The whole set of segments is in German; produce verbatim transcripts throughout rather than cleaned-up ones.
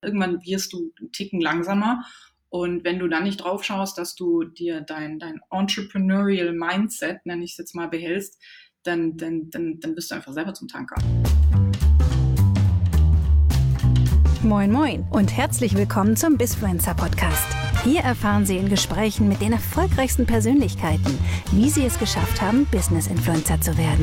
irgendwann wirst du einen Ticken langsamer. Und wenn du dann nicht drauf schaust, dass du dir dein, dein Entrepreneurial Mindset, nenne ich es jetzt mal, behältst, dann, dann, dann, dann bist du einfach selber zum Tanker. Moin Moin und herzlich willkommen zum Bizfluencer Podcast. Hier erfahren Sie in Gesprächen mit den erfolgreichsten Persönlichkeiten, wie sie es geschafft haben, Business-Influencer zu werden.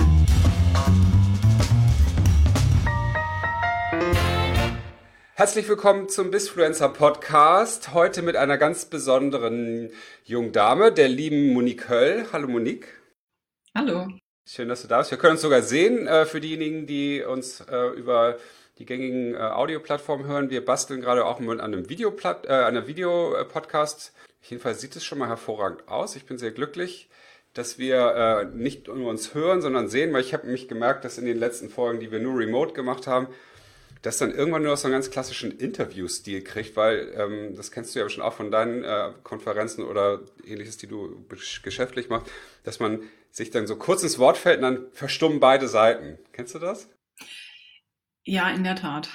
Herzlich willkommen zum Bizfluencer Podcast. Heute mit einer ganz besonderen jungen Dame, der lieben Monique Höll. Hallo Monique. Hallo. Schön, dass du da bist. Wir können uns sogar sehen, äh, für diejenigen, die uns äh, über die gängigen äh, Audioplattformen hören. Wir basteln gerade auch mit einem Videoplat- äh, einer Videopodcast. Jedenfalls sieht es schon mal hervorragend aus. Ich bin sehr glücklich, dass wir äh, nicht nur uns hören, sondern sehen, weil ich habe mich gemerkt, dass in den letzten Folgen, die wir nur remote gemacht haben, dass dann irgendwann nur noch so einen ganz klassischen Interview-Stil kriegt, weil ähm, das kennst du ja schon auch von deinen äh, Konferenzen oder ähnliches, die du geschäftlich machst, dass man sich dann so kurz ins Wort fällt und dann verstummen beide Seiten. Kennst du das? Ja, in der Tat.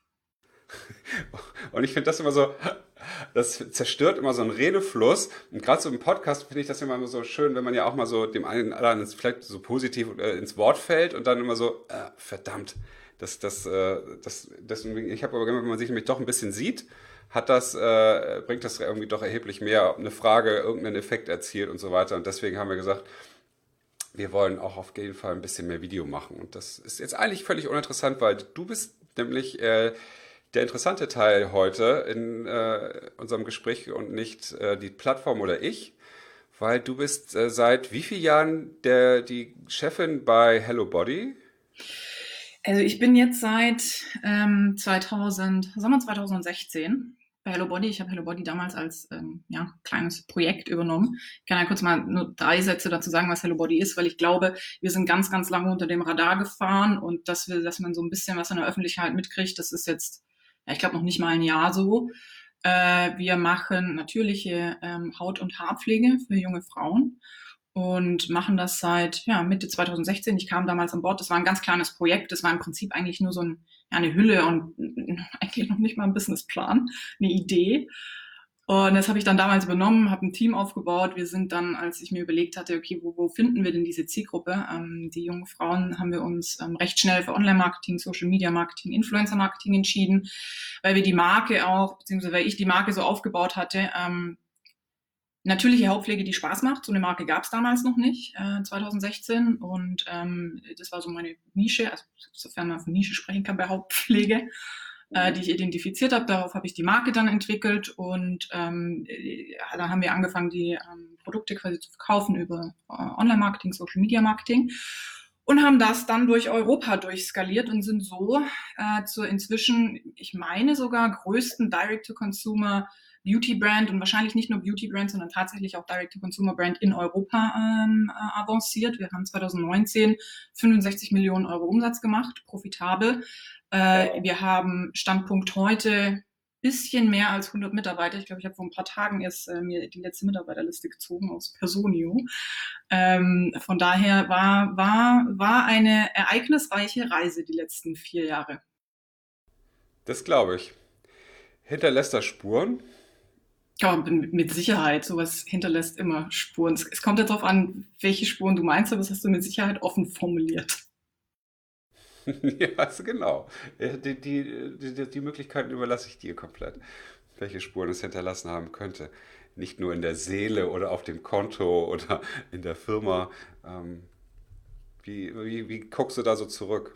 Und ich finde das immer so, das zerstört immer so einen Redefluss. Und gerade so im Podcast finde ich das immer so schön, wenn man ja auch mal so dem einen oder anderen vielleicht so positiv äh, ins Wort fällt und dann immer so, äh, verdammt. Das, das, äh, das, das, ich habe aber, wenn man sich nämlich doch ein bisschen sieht, hat das, äh, bringt das irgendwie doch erheblich mehr, ob eine Frage irgendeinen Effekt erzielt und so weiter. Und deswegen haben wir gesagt, wir wollen auch auf jeden Fall ein bisschen mehr Video machen. Und das ist jetzt eigentlich völlig uninteressant, weil du bist nämlich äh, der interessante Teil heute in äh, unserem Gespräch und nicht äh, die Plattform oder ich, weil du bist äh, seit wie vielen Jahren der, die Chefin bei HelloBody? Also ich bin jetzt seit ähm, zweitausend, sagen wir zweitausendsechzehn bei HelloBody. Ich habe HelloBody damals als ähm, ja, kleines Projekt übernommen. Ich kann ja kurz mal nur drei Sätze dazu sagen, was HelloBody ist, weil ich glaube, wir sind ganz, ganz lange unter dem Radar gefahren und dass wir, dass man so ein bisschen was in der Öffentlichkeit mitkriegt, das ist jetzt, ja, ich glaube, noch nicht mal ein Jahr so. Äh, wir machen natürliche ähm, Haut- und Haarpflege für junge Frauen. Und machen das seit ja, Mitte zweitausendsechzehn. Ich kam damals an Bord. Das war ein ganz kleines Projekt. Das war im Prinzip eigentlich nur so ein, ja, eine Hülle und eigentlich noch nicht mal ein Businessplan, eine Idee. Und das habe ich dann damals übernommen, habe ein Team aufgebaut. Wir sind dann, als ich mir überlegt hatte, okay, wo, wo finden wir denn diese Zielgruppe? Ähm, die jungen Frauen haben wir uns ähm, recht schnell für Online-Marketing, Social-Media-Marketing, Influencer-Marketing entschieden, weil wir die Marke auch, beziehungsweise weil ich die Marke so aufgebaut hatte, ähm, natürliche Hautpflege, die Spaß macht. So eine Marke gab es damals noch nicht, äh, zweitausendsechzehn. Und ähm, das war so meine Nische, also sofern man von Nische sprechen kann bei Hautpflege, äh, die ich identifiziert habe. Darauf habe ich die Marke dann entwickelt. Und ähm, ja, dann haben wir angefangen, die ähm, Produkte quasi zu verkaufen über äh, Online-Marketing, Social-Media-Marketing. Und haben das dann durch Europa durchskaliert und sind so äh, zur inzwischen, ich meine sogar, größten Direct-to-Consumer Beauty-Brand und wahrscheinlich nicht nur Beauty-Brand, sondern tatsächlich auch Direct-to-Consumer-Brand in Europa ähm, äh, avanciert. Wir haben zweitausendneunzehn fünfundsechzig Millionen Euro Umsatz gemacht, profitabel. Äh, wir haben Standpunkt heute bisschen mehr als hundert Mitarbeiter. Ich glaube, ich habe vor ein paar Tagen erst äh, mir die letzte Mitarbeiterliste gezogen aus Personio. Ähm, von daher war, war, war eine ereignisreiche Reise die letzten vier Jahre. Das glaube ich. Hinterlässt das Spuren? Ja, mit Sicherheit. Sowas hinterlässt immer Spuren. Es kommt jetzt darauf an, welche Spuren du meinst, aber das hast du mit Sicherheit offen formuliert. Ja, also genau. Die, die, die, die Möglichkeiten überlasse ich dir komplett, welche Spuren es hinterlassen haben könnte. Nicht nur in der Seele oder auf dem Konto oder in der Firma. Ähm, wie, wie, wie guckst du da so zurück?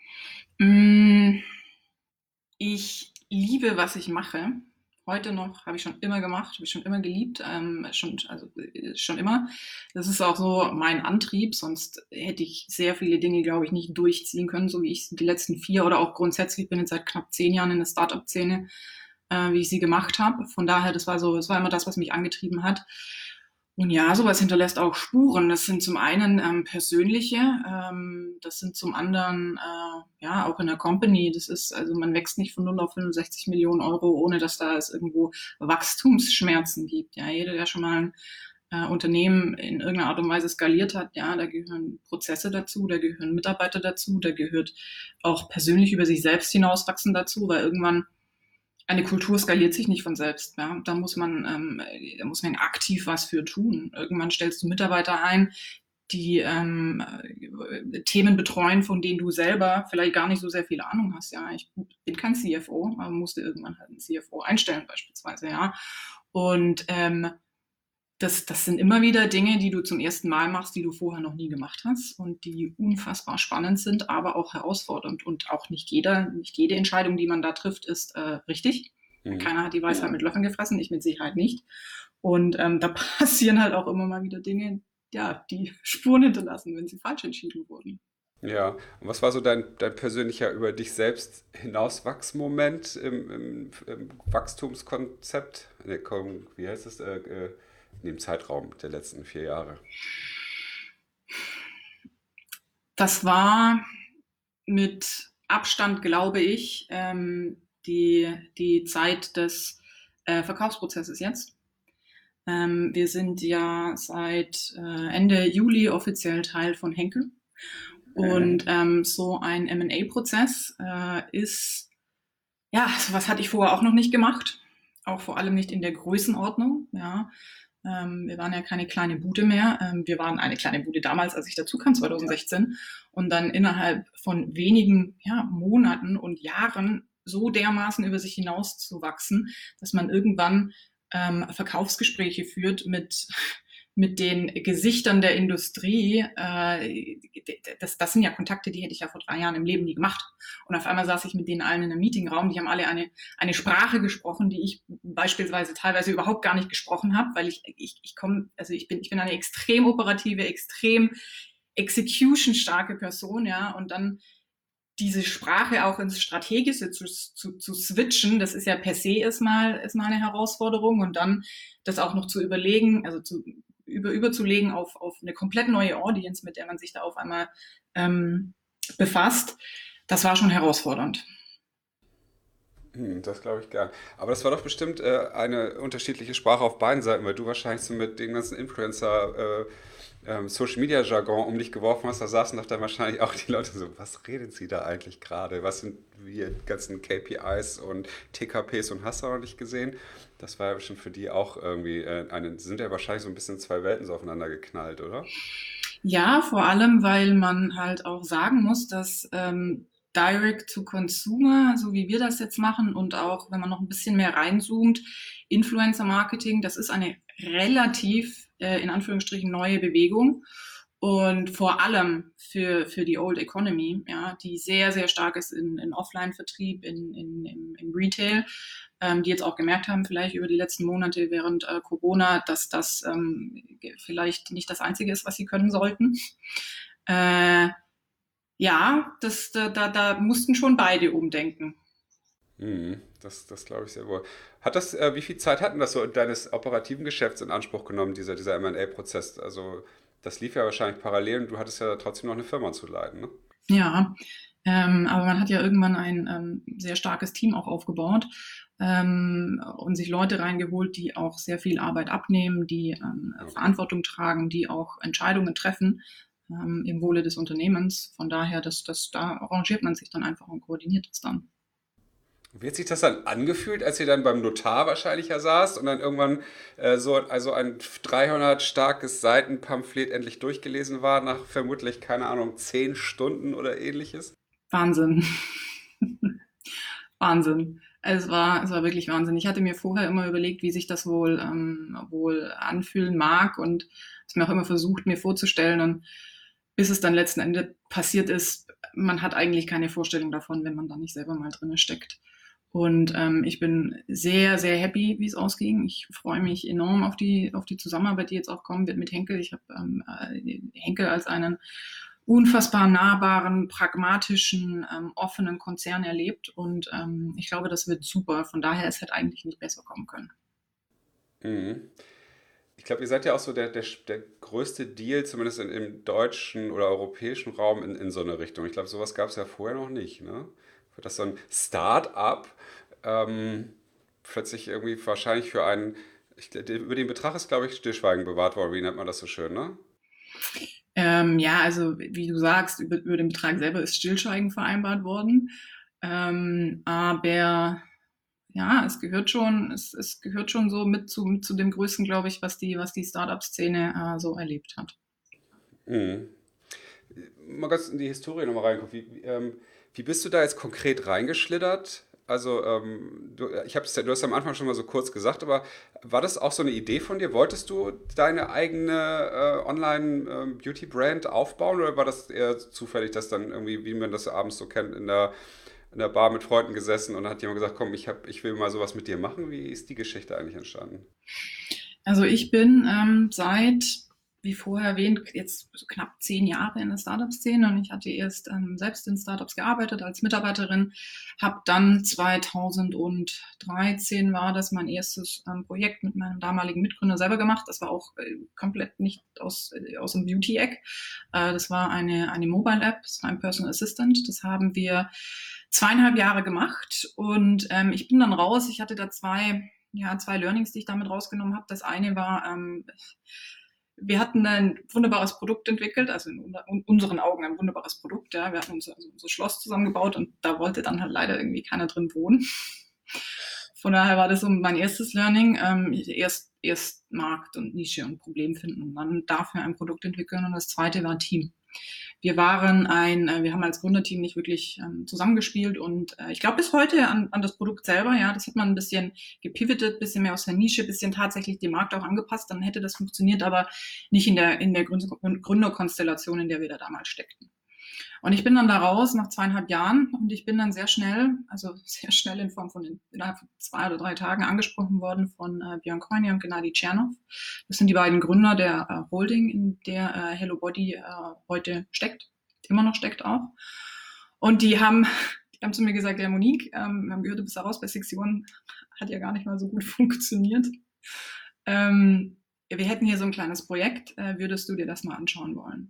Ich liebe, was ich mache. Heute noch, habe ich schon immer gemacht, habe ich schon immer geliebt, ähm, schon, also schon immer. Das ist auch so mein Antrieb, sonst hätte ich sehr viele Dinge, glaube ich, nicht durchziehen können, so wie ich die letzten vier oder auch grundsätzlich, ich bin jetzt seit knapp zehn Jahren in der Startup-Szene, äh, wie ich sie gemacht habe. Von daher, das war so, das war immer das, was mich angetrieben hat. Und ja, sowas hinterlässt auch Spuren. Das sind zum einen ähm, persönliche, ähm, das sind zum anderen äh, ja auch in der Company. Das ist, also man wächst nicht von null auf fünfundsechzig Millionen Euro, ohne dass da es irgendwo Wachstumsschmerzen gibt. Ja, jeder, der schon mal ein äh, Unternehmen in irgendeiner Art und Weise skaliert hat, ja, da gehören Prozesse dazu, da gehören Mitarbeiter dazu, da gehört auch persönlich über sich selbst hinauswachsen dazu, weil irgendwann eine Kultur skaliert sich nicht von selbst. Ja? Da muss man, ähm, da muss man aktiv was für tun. Irgendwann stellst du Mitarbeiter ein, die ähm, äh, Themen betreuen, von denen du selber vielleicht gar nicht so sehr viel Ahnung hast. Ja, ich bin kein C F O, aber musste irgendwann halt einen C F O einstellen beispielsweise. Ja, und ähm, das, das sind immer wieder Dinge, die du zum ersten Mal machst, die du vorher noch nie gemacht hast und die unfassbar spannend sind, aber auch herausfordernd. Und auch nicht jeder, nicht jede Entscheidung, die man da trifft, ist äh, richtig. Mhm. Keiner hat die Weisheit mit Löffeln gefressen, ich mit Sicherheit nicht. Und ähm, da passieren halt auch immer mal wieder Dinge, ja, die Spuren hinterlassen, wenn sie falsch entschieden wurden. Ja, und was war so dein, dein persönlicher über dich selbst hinauswachsmoment im, im, im Wachstumskonzept? Nee, komm, wie heißt es? Äh, äh, in dem Zeitraum der letzten vier Jahre? Das war mit Abstand, glaube ich, ähm, die, die Zeit des äh, Verkaufsprozesses jetzt. Ähm, wir sind ja seit äh, Ende Juli offiziell Teil von Henkel. Und ähm, so ein M und A-Prozess äh, ist, ja, sowas hatte ich vorher auch noch nicht gemacht. Auch vor allem nicht in der Größenordnung, ja. Ähm, wir waren ja keine kleine Bude mehr. Ähm, wir waren eine kleine Bude damals, als ich dazu kam, zwanzig sechzehn. Und dann innerhalb von wenigen ja, Monaten und Jahren so dermaßen über sich hinaus zu wachsen, dass man irgendwann ähm, Verkaufsgespräche führt mit, mit den Gesichtern der Industrie. Äh, das, das sind ja Kontakte, die hätte ich ja vor drei Jahren im Leben nie gemacht. Und auf einmal saß ich mit denen allen in einem Meetingraum. Die haben alle eine, eine Sprache gesprochen, die ich beispielsweise teilweise überhaupt gar nicht gesprochen habe, weil ich, ich, ich komme, also ich bin, ich bin eine extrem operative, extrem execution-starke Person, ja, und dann diese Sprache auch ins Strategische zu, zu, zu switchen, das ist ja per se erstmal, erstmal eine Herausforderung, und dann das auch noch zu überlegen, also zu über, überzulegen auf, auf eine komplett neue Audience, mit der man sich da auf einmal ähm, befasst, das war schon herausfordernd. Hm, das glaube ich gern. Aber das war doch bestimmt äh, eine unterschiedliche Sprache auf beiden Seiten, weil du wahrscheinlich so mit dem ganzen Influencer, äh, ähm, Social Media Jargon um dich geworfen hast. Da saßen doch dann wahrscheinlich auch die Leute so, was reden sie da eigentlich gerade? Was sind die ganzen K P Is und T K Ps und hast du noch nicht gesehen? Das war ja bestimmt für die auch irgendwie äh, eine, sind ja wahrscheinlich so ein bisschen zwei Welten so aufeinander geknallt, oder? Ja, vor allem, weil man halt auch sagen muss, dass ähm, Direct-to-Consumer, so wie wir das jetzt machen, und auch, wenn man noch ein bisschen mehr reinzoomt, Influencer-Marketing, das ist eine relativ, äh, in Anführungsstrichen, neue Bewegung. Und vor allem für, für die Old Economy, ja, die sehr, sehr stark ist in, in Offline-Vertrieb, in, in, im, im Retail, ähm, die jetzt auch gemerkt haben, vielleicht über die letzten Monate während äh, Corona, dass das ähm, vielleicht nicht das Einzige ist, was sie können sollten. Äh, ja, das, da, da, da mussten schon beide umdenken. Mhm, das das glaube ich sehr wohl. Hat das, äh, wie viel Zeit hat denn das so deines operativen Geschäfts in Anspruch genommen, dieser, dieser M und A-Prozess? Also das lief ja wahrscheinlich parallel und du hattest ja trotzdem noch eine Firma zu leiten, ne? Ja, ähm, aber man hat ja irgendwann ein ähm, sehr starkes Team auch aufgebaut ähm, und sich Leute reingeholt, die auch sehr viel Arbeit abnehmen, die ähm, Okay. Verantwortung tragen, die auch Entscheidungen treffen ähm, im Wohle des Unternehmens. Von daher, das, das, da arrangiert man sich dann einfach und koordiniert es dann. Wie hat sich das dann angefühlt, als ihr dann beim Notar wahrscheinlich ja saßt und dann irgendwann äh, so also ein dreihundert starkes Seitenpamphlet endlich durchgelesen war, nach vermutlich, keine Ahnung, zehn Stunden oder ähnliches? Wahnsinn. Wahnsinn. Es war, es war wirklich Wahnsinn. Ich hatte mir vorher immer überlegt, wie sich das wohl, ähm, wohl anfühlen mag, und es mir auch immer versucht, mir vorzustellen. Und bis es dann letzten Endes passiert ist, man hat eigentlich keine Vorstellung davon, wenn man da nicht selber mal drin steckt. Und ähm, ich bin sehr, sehr happy, wie es ausging. Ich freue mich enorm auf die, auf die Zusammenarbeit, die jetzt auch kommen wird mit Henkel. Ich habe ähm, äh, Henkel als einen unfassbar nahbaren, pragmatischen, ähm, offenen Konzern erlebt. Und ähm, ich glaube, das wird super. Von daher, es hätte eigentlich nicht besser kommen können. Mhm. Ich glaube, ihr seid ja auch so der, der, der größte Deal, zumindest in, im deutschen oder europäischen Raum, in, in so eine Richtung. Ich glaube, sowas gab es ja vorher noch nicht, ne? Dass so ein Start-up ähm, plötzlich irgendwie wahrscheinlich für einen, ich, über den Betrag ist, glaube ich, Stillschweigen bewahrt worden. Wie nennt man das so schön, ne? Ähm, ja, also wie du sagst, über, über den Betrag selber ist Stillschweigen vereinbart worden. Ähm, aber ja, es gehört schon, es, es gehört schon so mit zu, mit zu dem Größten, glaube ich, was die, was die Startup-Szene äh, so erlebt hat. Mhm. Mal ganz in die Historie nochmal reingucken. Wie, wie, ähm, wie bist du da jetzt konkret reingeschlittert? Also, ähm, du, ich hab's ja, du hast ja am Anfang schon mal so kurz gesagt, aber war das auch so eine Idee von dir? Wolltest du deine eigene äh, Online-Beauty-Brand aufbauen oder war das eher zufällig, dass dann irgendwie, wie man das abends so kennt, in der, in der Bar mit Freunden gesessen und dann hat jemand gesagt, komm, ich hab, ich will mal sowas mit dir machen? Wie ist die Geschichte eigentlich entstanden? Also ich bin ähm, seit, wie vorher erwähnt, jetzt so knapp zehn Jahre in der Startup-Szene und ich hatte erst ähm, selbst in Startups gearbeitet als Mitarbeiterin, habe dann zweitausenddreizehn war das mein erstes ähm, Projekt mit meinem damaligen Mitgründer selber gemacht. Das war auch äh, komplett nicht aus, äh, aus dem Beauty-Eck. Äh, das war eine, eine Mobile-App, das war ein Personal Assistant. Das haben wir zweieinhalb Jahre gemacht und ähm, ich bin dann raus. Ich hatte da zwei ja, zwei Learnings, die ich damit rausgenommen habe. Das eine war, ähm, wir hatten ein wunderbares Produkt entwickelt, also in unseren Augen ein wunderbares Produkt. Ja. Wir hatten unser, also unser Schloss zusammengebaut und da wollte dann halt leider irgendwie keiner drin wohnen. Von daher war das so mein erstes Learning. Ähm, erst, erst Markt und Nische und Problem finden und dann dafür ein Produkt entwickeln. Und das zweite war Team. Wir waren ein, äh, wir haben als Gründerteam nicht wirklich ähm, zusammengespielt und äh, ich glaube bis heute an, an das Produkt selber, ja, das hat man ein bisschen gepivotet, bisschen mehr aus der Nische, bisschen tatsächlich dem Markt auch angepasst, dann hätte das funktioniert, aber nicht in der, in der Gründerkonstellation, in der wir da damals steckten. Und ich bin dann da raus nach zweieinhalb Jahren und ich bin dann sehr schnell, also sehr schnell in Form von in, innerhalb von zwei oder drei Tagen angesprochen worden von äh, Björn Koini und Gennady Tschernov. Das sind die beiden Gründer der äh, Holding, in der äh, HelloBody äh, heute steckt, immer noch steckt auch. Und die haben, die haben zu mir gesagt, ja Monique, ähm, wir haben gehört, du bist da raus bei sixty one, hat ja gar nicht mal so gut funktioniert. Ähm, wir hätten hier so ein kleines Projekt, äh, würdest du dir das mal anschauen wollen?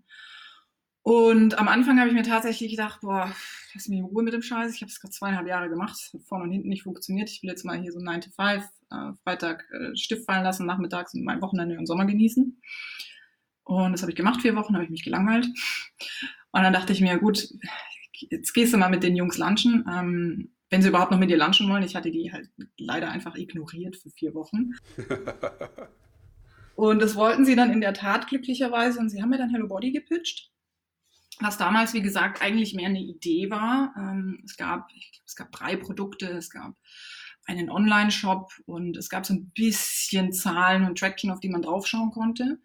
Und am Anfang habe ich mir tatsächlich gedacht, boah, lass mich in Ruhe mit dem Scheiß. Ich habe es gerade zweieinhalb Jahre gemacht, hat vorne und hinten nicht funktioniert. Ich will jetzt mal hier so nine to five, äh, Freitag äh, Stift fallen lassen, nachmittags und mein Wochenende und Sommer genießen. Und das habe ich gemacht, vier Wochen, habe ich mich gelangweilt. Und dann dachte ich mir, gut, jetzt gehst du mal mit den Jungs lunchen, ähm, wenn sie überhaupt noch mit dir lunchen wollen. Ich hatte die halt leider einfach ignoriert für vier Wochen. Und das wollten sie dann in der Tat glücklicherweise und sie haben mir dann HelloBody gepitcht. Was damals, wie gesagt, eigentlich mehr eine Idee war. Ähm, es gab, ich glaub, es gab drei Produkte, es gab einen Online-Shop und es gab so ein bisschen Zahlen und Traction, auf die man draufschauen konnte.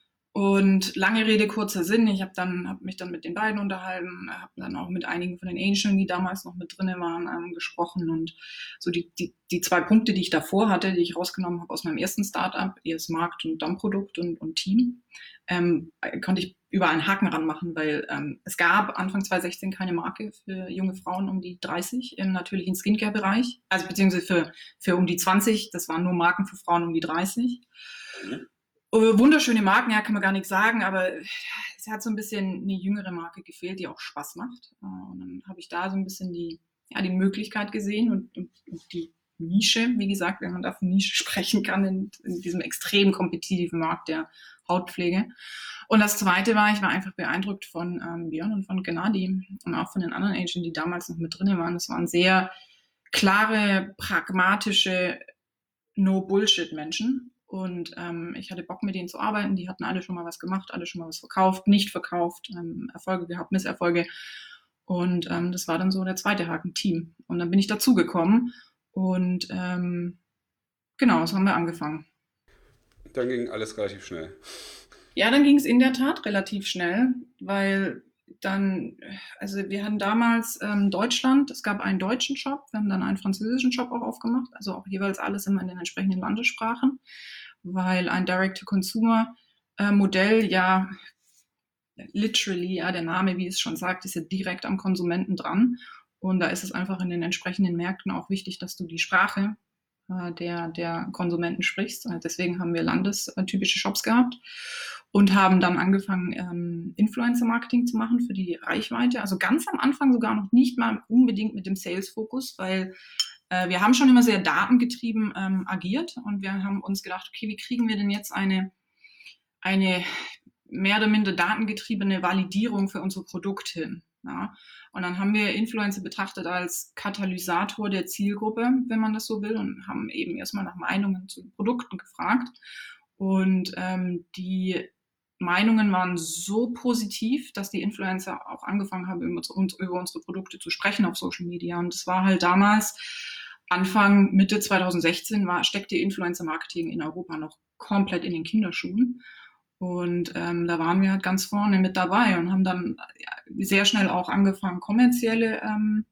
Und lange Rede, kurzer Sinn. Ich habe dann hab mich dann mit den beiden unterhalten, habe dann auch mit einigen von den Angeln, die damals noch mit drin waren, ähm, gesprochen. Und so die, die, die zwei Punkte, die ich davor hatte, die ich rausgenommen habe aus meinem ersten Startup, erst Markt und dann Produkt und, und Team, ähm, konnte ich überall einen Haken ranmachen, weil ähm, es gab Anfang zwanzig sechzehn keine Marke für junge Frauen um die dreißig im natürlichen Skincare-Bereich, also beziehungsweise für, für um die zwanzig, das waren nur Marken für Frauen um die dreißig. Mhm. Uh, wunderschöne Marken, ja, kann man gar nichts sagen, aber es hat so ein bisschen eine jüngere Marke gefehlt, die auch Spaß macht. Uh, und dann habe ich da so ein bisschen die, ja, die Möglichkeit gesehen und, und, und die Nische, wie gesagt, wenn man da von Nische sprechen kann, in, in diesem extrem kompetitiven Markt der Hautpflege. Und das Zweite war, ich war einfach beeindruckt von ähm, Björn und von Gennady und auch von den anderen Agents, die damals noch mit drin waren. Das waren sehr klare, pragmatische No-Bullshit-Menschen. Und ähm, ich hatte Bock, mit denen zu arbeiten. Die hatten alle schon mal was gemacht, alle schon mal was verkauft, nicht verkauft, ähm, Erfolge gehabt, Misserfolge. Und ähm, das war dann so der zweite Haken, Team. Und dann bin ich dazugekommen und ähm, genau, so haben wir angefangen. Dann ging alles relativ schnell. Ja, dann ging es in der Tat relativ schnell, weil dann, also wir hatten damals ähm, Deutschland, es gab einen deutschen Shop, wir haben dann einen französischen Shop auch aufgemacht, also auch jeweils alles immer in den entsprechenden Landessprachen, weil ein Direct-to-Consumer-Modell ja literally, ja, der Name, wie es schon sagt, ist ja direkt am Konsumenten dran und da ist es einfach in den entsprechenden Märkten auch wichtig, dass du die Sprache äh, der, der Konsumenten sprichst. Deswegen haben wir landestypische Shops gehabt und haben dann angefangen, ähm, Influencer-Marketing zu machen für die Reichweite. Also ganz am Anfang sogar noch nicht mal unbedingt mit dem Sales-Fokus, weil äh, wir haben schon immer sehr datengetrieben ähm, agiert und wir haben uns gedacht, okay, wie kriegen wir denn jetzt eine, eine mehr oder minder datengetriebene Validierung für unsere Produkte hin? Ja? Und dann haben wir Influencer betrachtet als Katalysator der Zielgruppe, wenn man das so will, und haben eben erstmal nach Meinungen zu den Produkten gefragt. Und ähm, die Meinungen waren so positiv, dass die Influencer auch angefangen haben, über, über unsere Produkte zu sprechen auf Social Media. Und das war halt damals, Anfang, Mitte zwanzig sechzehn, war, steckte Influencer-Marketing in Europa noch komplett in den Kinderschuhen. Und ähm, da waren wir halt ganz vorne mit dabei und haben dann ja, sehr schnell auch angefangen, kommerzielle ähm,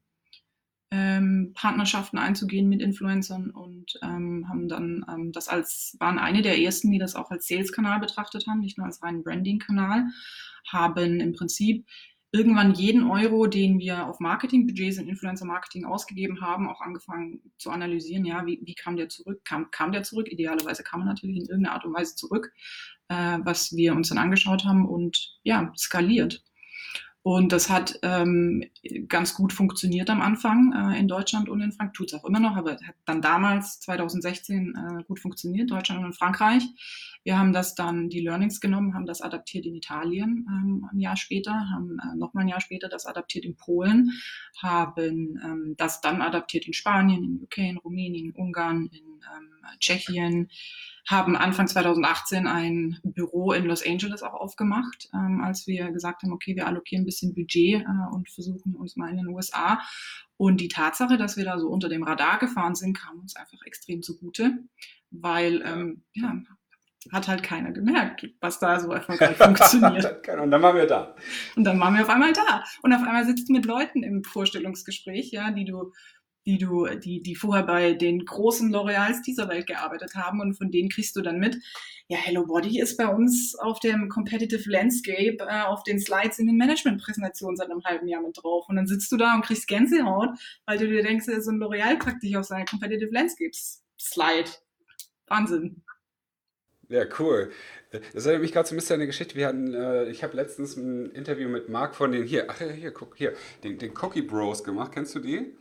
ähm, Partnerschaften einzugehen mit Influencern und ähm, haben dann ähm, das als, waren eine der ersten, die das auch als Sales-Kanal betrachtet haben, nicht nur als reinen Branding-Kanal, haben im Prinzip irgendwann jeden Euro, den wir auf Marketingbudgets in Influencer-Marketing ausgegeben haben, auch angefangen zu analysieren, ja, wie, wie kam der zurück? Kam, kam der zurück? Idealerweise kam er natürlich in irgendeiner Art und Weise zurück, äh, was wir uns dann angeschaut haben und ja, skaliert. Und das hat ähm, ganz gut funktioniert am Anfang äh, in Deutschland und in Frankreich. Tut es auch immer noch, aber hat dann damals zwanzig sechzehn äh, gut funktioniert, Deutschland und in Frankreich. Wir haben das dann, die Learnings genommen, haben das adaptiert in Italien ähm, ein Jahr später, haben äh, nochmal ein Jahr später das adaptiert in Polen, haben ähm, das dann adaptiert in Spanien, in U K, in Rumänien, in Ungarn, in ähm, Tschechien, haben Anfang zwanzig achtzehn ein Büro in Los Angeles auch aufgemacht, ähm, als wir gesagt haben, okay, wir allokieren ein bisschen Budget äh, und versuchen uns mal in den U S A. Und die Tatsache, dass wir da so unter dem Radar gefahren sind, kam uns einfach extrem zugute, weil ähm, ja, hat halt keiner gemerkt, was da so erfolgreich funktioniert. Und dann waren wir da. Und dann waren wir auf einmal da. Und auf einmal sitzt du mit Leuten im Vorstellungsgespräch, ja, die du die du, die, die vorher bei den großen L'Oreals dieser Welt gearbeitet haben und von denen kriegst du dann mit, ja, Hello Body ist bei uns auf dem Competitive Landscape, äh, auf den Slides in den Management-Präsentationen seit einem halben Jahr mit drauf. Und dann sitzt du da und kriegst Gänsehaut, weil du dir denkst, so ein L'Oreal packt dich auf seine Competitive Landscape-Slide. Wahnsinn. Ja, cool. Das erinnert mich gerade so ein bisschen an eine Geschichte. Wir hatten, äh, ich habe letztens ein Interview mit Marc von den, hier, ach ja, hier, guck, hier, den, den Cookie Bros gemacht. Kennst du die?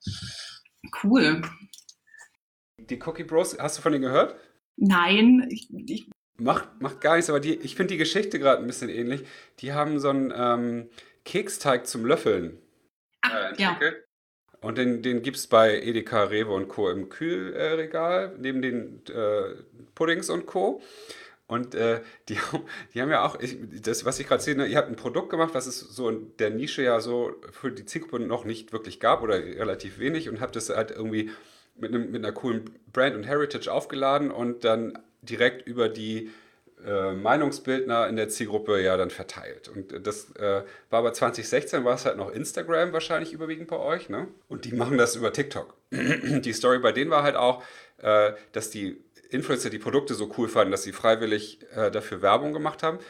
Cool. Die Cookie Bros, hast du von denen gehört? Nein, ich, ich Macht, macht gar nichts, aber die, ich finde die Geschichte gerade ein bisschen ähnlich. Die haben so einen ähm, Keksteig zum Löffeln äh, ja. entwickelt. Und den, den gibt es bei Edeka, Rewe und Co. im Kühlregal, neben den äh, Puddings und Co. Und äh, die, die haben ja auch, ich, das, was ich gerade sehe, ne, ihr habt ein Produkt gemacht, was es so in der Nische ja so für die Zielgruppe noch nicht wirklich gab oder relativ wenig und habt es halt irgendwie mit, einem, mit einer coolen Brand und Heritage aufgeladen und dann direkt über die äh, Meinungsbildner in der Zielgruppe ja dann verteilt. Und das äh, war aber zwanzig sechzehn, war es halt noch Instagram wahrscheinlich überwiegend bei euch, ne? Und die machen das über TikTok. Die Story bei denen war halt auch, äh, dass die Influencer die Produkte so cool fanden, dass sie freiwillig äh, dafür Werbung gemacht haben.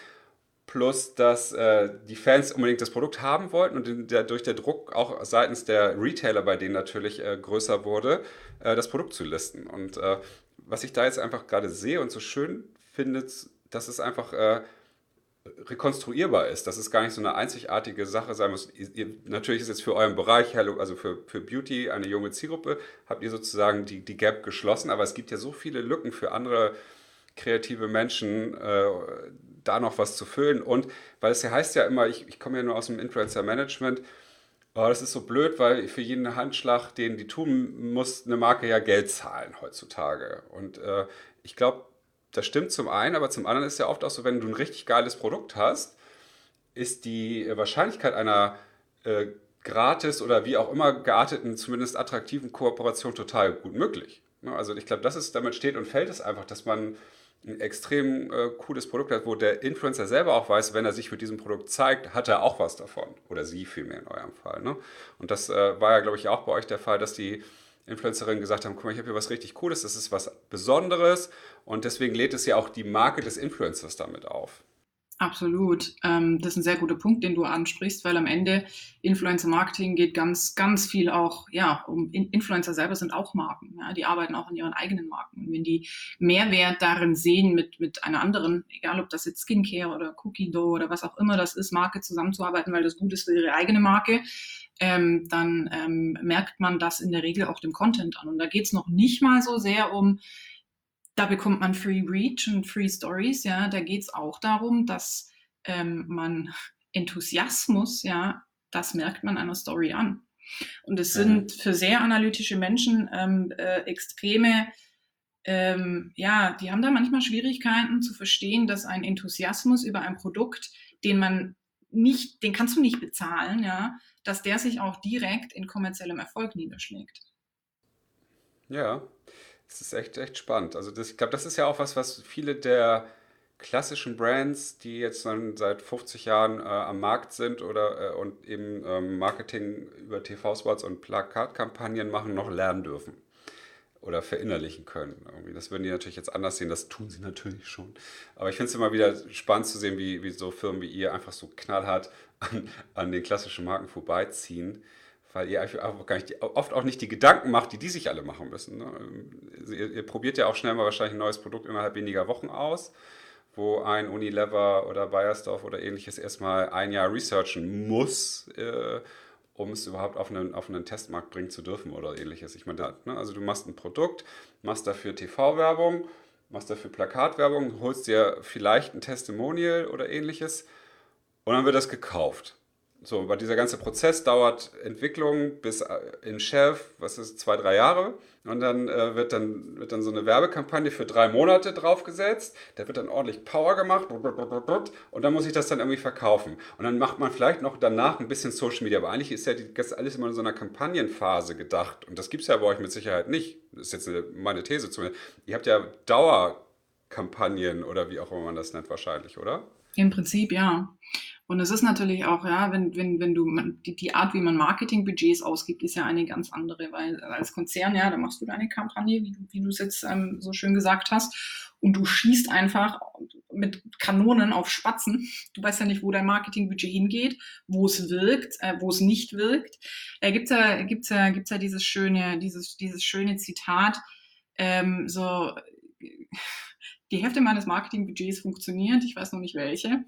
Plus, dass äh, die Fans unbedingt das Produkt haben wollten und in der, durch der Druck auch seitens der Retailer bei denen natürlich äh, größer wurde, äh, das Produkt zu listen. Und äh, was ich da jetzt einfach gerade sehe und so schön finde, dass es einfach äh, rekonstruierbar ist, dass es gar nicht so eine einzigartige Sache sein muss. Ihr, natürlich ist jetzt für euren Bereich, also für, für Beauty, eine junge Zielgruppe, habt ihr sozusagen die, die Gap geschlossen, aber es gibt ja so viele Lücken für andere kreative Menschen, äh, da noch was zu füllen. Und weil es ja heißt ja immer, ich, ich komme ja nur aus dem Influencer-Management, oh, das ist so blöd, weil für jeden Handschlag, den die tun, muss eine Marke ja Geld zahlen heutzutage. Und äh, ich glaube, das stimmt zum einen, aber zum anderen ist ja oft auch so, wenn du ein richtig geiles Produkt hast, ist die Wahrscheinlichkeit einer äh, gratis oder wie auch immer gearteten, zumindest attraktiven Kooperation total gut möglich. Ne? Also ich glaube, das ist, damit steht und fällt es einfach, dass man ein extrem äh, cooles Produkt hat, wo der Influencer selber auch weiß, wenn er sich mit diesem Produkt zeigt, hat er auch was davon. Oder sie vielmehr in eurem Fall. Ne? Und das äh, war ja, glaube ich, auch bei euch der Fall, dass die Influencerinnen gesagt haben, guck mal, ich habe hier was richtig Cooles, das ist was Besonderes und deswegen lädt es ja auch die Marke des Influencers damit auf. Absolut. Ähm, das ist ein sehr guter Punkt, den du ansprichst, weil am Ende Influencer-Marketing geht ganz, ganz viel auch, ja, um In- Influencer selber sind auch Marken, ja, die arbeiten auch an ihren eigenen Marken. Und wenn die Mehrwert darin sehen, mit, mit einer anderen, egal ob das jetzt Skincare oder Cookie Dough oder was auch immer das ist, Marke zusammenzuarbeiten, weil das gut ist für ihre eigene Marke, ähm, dann ähm, merkt man das in der Regel auch dem Content an. Und da geht es noch nicht mal so sehr um, da bekommt man Free Reach und Free Stories, ja, da geht es auch darum, dass ähm, man Enthusiasmus, ja, das merkt man einer Story an. Und es Mhm. sind für sehr analytische Menschen ähm, äh, extreme, ähm, ja, die haben da manchmal Schwierigkeiten zu verstehen, dass ein Enthusiasmus über ein Produkt, den man nicht, den kannst du nicht bezahlen, ja, dass der sich auch direkt in kommerziellem Erfolg niederschlägt. Ja, es ist echt, echt spannend. Also das, ich glaube, das ist ja auch was, was viele der klassischen Brands, die jetzt dann seit fünfzig Jahren äh, am Markt sind oder äh, und eben ähm, Marketing über T V-Spots und Plakatkampagnen machen, noch lernen dürfen oder verinnerlichen können. Irgendwie. Das würden die natürlich jetzt anders sehen, das tun sie natürlich schon. Aber ich finde es immer wieder spannend zu sehen, wie, wie so Firmen wie ihr einfach so knallhart an, an den klassischen Marken vorbeiziehen, weil ihr einfach auch gar nicht die, oft auch nicht die Gedanken macht, die die sich alle machen müssen. Ne? Also Ihr, ihr probiert ja auch schnell mal wahrscheinlich ein neues Produkt innerhalb weniger Wochen aus, wo ein Unilever oder Bayersdorf oder ähnliches erstmal ein Jahr researchen muss, äh, um es überhaupt auf einen, auf einen Testmarkt bringen zu dürfen oder ähnliches. Ich meine, da, ne, also du machst ein Produkt, machst dafür T V-Werbung, machst dafür Plakatwerbung, holst dir vielleicht ein Testimonial oder ähnliches und dann wird das gekauft. So, aber dieser ganze Prozess dauert Entwicklung bis äh, in Shelf, was ist, zwei, drei Jahre. Und dann, äh, wird dann wird dann so eine Werbekampagne für drei Monate draufgesetzt. Da wird dann ordentlich Power gemacht. Und dann muss ich das dann irgendwie verkaufen. Und dann macht man vielleicht noch danach ein bisschen Social Media. Aber eigentlich ist ja die, das alles immer in so einer Kampagnenphase gedacht. Und das gibt es ja bei euch mit Sicherheit nicht. Das ist jetzt eine, meine These zumindest. Ihr habt ja Dauerkampagnen oder wie auch immer man das nennt wahrscheinlich, oder? Im Prinzip ja. Und es ist natürlich auch, ja, wenn, wenn, wenn du, die, die Art, wie man Marketingbudgets ausgibt, ist ja eine ganz andere, weil als Konzern, ja, da machst du deine Kampagne, wie du, wie du es jetzt ähm, so schön gesagt hast, und du schießt einfach mit Kanonen auf Spatzen. Du weißt ja nicht, wo dein Marketingbudget hingeht, wo es wirkt, äh, wo es nicht wirkt. Da gibt's ja, gibt's ja, gibt's ja dieses schöne, dieses, dieses schöne Zitat, ähm, so, die Hälfte meines Marketingbudgets funktioniert, ich weiß noch nicht welche.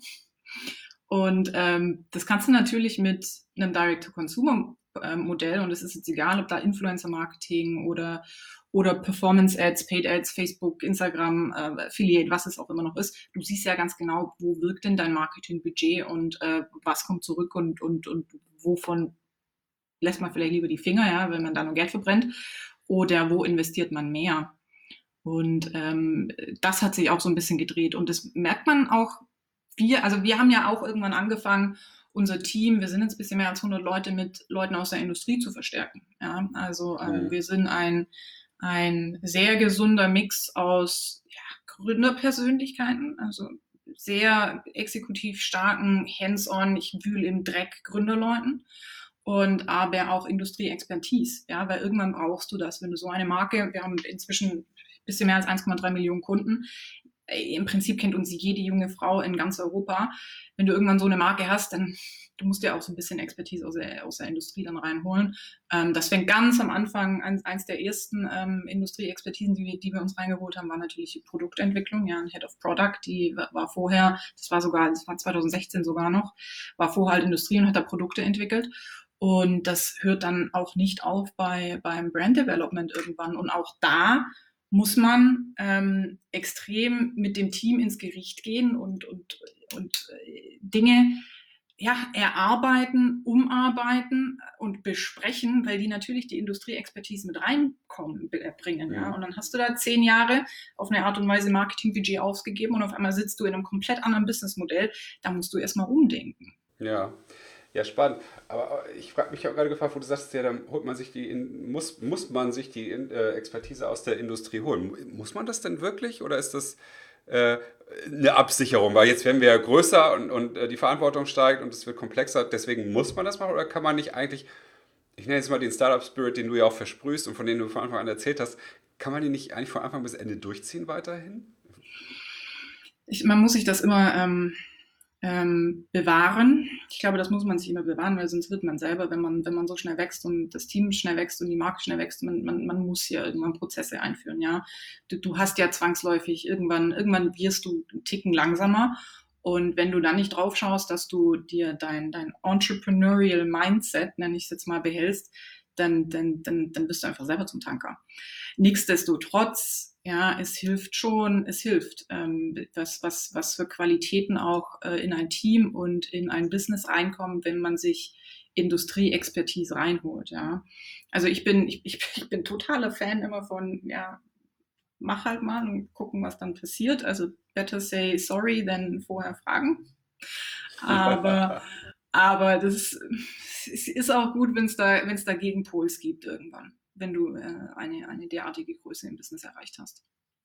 Und ähm, das kannst du natürlich mit einem Direct-to-Consumer-Modell, und es ist jetzt egal, ob da Influencer-Marketing oder, oder Performance-Ads, Paid-Ads, Facebook, Instagram, äh, Affiliate, was es auch immer noch ist. Du siehst ja ganz genau, wo wirkt denn dein Marketing-Budget und äh, was kommt zurück und, und, und wovon lässt man vielleicht lieber die Finger, ja, wenn man da nur Geld verbrennt, oder wo investiert man mehr. Und ähm, das hat sich auch so ein bisschen gedreht. Und das merkt man auch, wir, also wir haben ja auch irgendwann angefangen, unser Team, wir sind jetzt ein bisschen mehr als hundert Leute, mit Leuten aus der Industrie zu verstärken. Ja, also ähm, Mhm. wir sind ein, ein sehr gesunder Mix aus ja, Gründerpersönlichkeiten, also sehr exekutiv starken, hands-on, ich wühle im Dreck Gründerleuten und aber auch Industrieexpertise, ja, weil irgendwann brauchst du das, wenn du so eine Marke, wir haben inzwischen ein bisschen mehr als eins Komma drei Millionen Kunden, im Prinzip kennt uns jede junge Frau in ganz Europa. Wenn du irgendwann so eine Marke hast, dann du musst dir auch so ein bisschen Expertise aus der, aus der Industrie dann reinholen. Ähm, das fängt ganz am Anfang, eins, eins der ersten ähm, Industrieexpertisen, die wir, die wir uns reingeholt haben, war natürlich die Produktentwicklung. Ja, ein Head of Product, die war vorher, das war sogar, das war zwanzig sechzehn sogar noch, war vorher halt Industrie und hat da Produkte entwickelt. Und das hört dann auch nicht auf bei, beim Brand Development irgendwann. Und auch da muss man ähm, extrem mit dem Team ins Gericht gehen und, und, und äh, Dinge ja, erarbeiten, umarbeiten und besprechen, weil die natürlich die Industrieexpertise mit reinkommen, bringen. Ja? Und dann hast du da zehn Jahre auf eine Art und Weise Marketingbudget ausgegeben und auf einmal sitzt du in einem komplett anderen Businessmodell. Da musst du erstmal umdenken. Ja. Ja, spannend. Aber ich frage mich auch gerade gefragt, wo du sagst, ja, dann holt man sich die, in, muss, muss man sich die äh, Expertise aus der Industrie holen. Muss man das denn wirklich oder ist das äh, eine Absicherung? Weil jetzt werden wir ja größer und, und äh, die Verantwortung steigt und es wird komplexer, deswegen muss man das machen oder kann man nicht eigentlich, ich nenne jetzt mal den Startup-Spirit, den du ja auch versprühst und von dem du von Anfang an erzählt hast, kann man den nicht eigentlich von Anfang bis Ende durchziehen weiterhin? Ich, man muss sich das immer ähm, ähm, bewahren. Ich glaube, das muss man sich immer bewahren, weil sonst wird man selber, wenn man, wenn man so schnell wächst und das Team schnell wächst und die Marke schnell wächst, man, man, man muss ja irgendwann Prozesse einführen, ja. Du, du hast ja zwangsläufig irgendwann, irgendwann wirst du einen Ticken langsamer. Und wenn du dann nicht drauf schaust, dass du dir dein, dein Entrepreneurial Mindset, nenne ich es jetzt mal, behältst, dann, dann, dann, dann bist du einfach selber zum Tanker. Nichtsdestotrotz, ja, es hilft schon, es hilft, ähm, was, was, was für Qualitäten auch äh, in ein Team und in ein Business reinkommen, wenn man sich Industrieexpertise reinholt, ja. Also ich bin, ich, ich, ich bin totaler Fan immer von, ja, mach halt mal und gucken, was dann passiert. Also better say sorry, than vorher fragen. Aber, aber das ist, ist auch gut, wenn es da, wenn es da Gegenpols gibt irgendwann, wenn du äh, eine, eine derartige Größe im Business erreicht hast.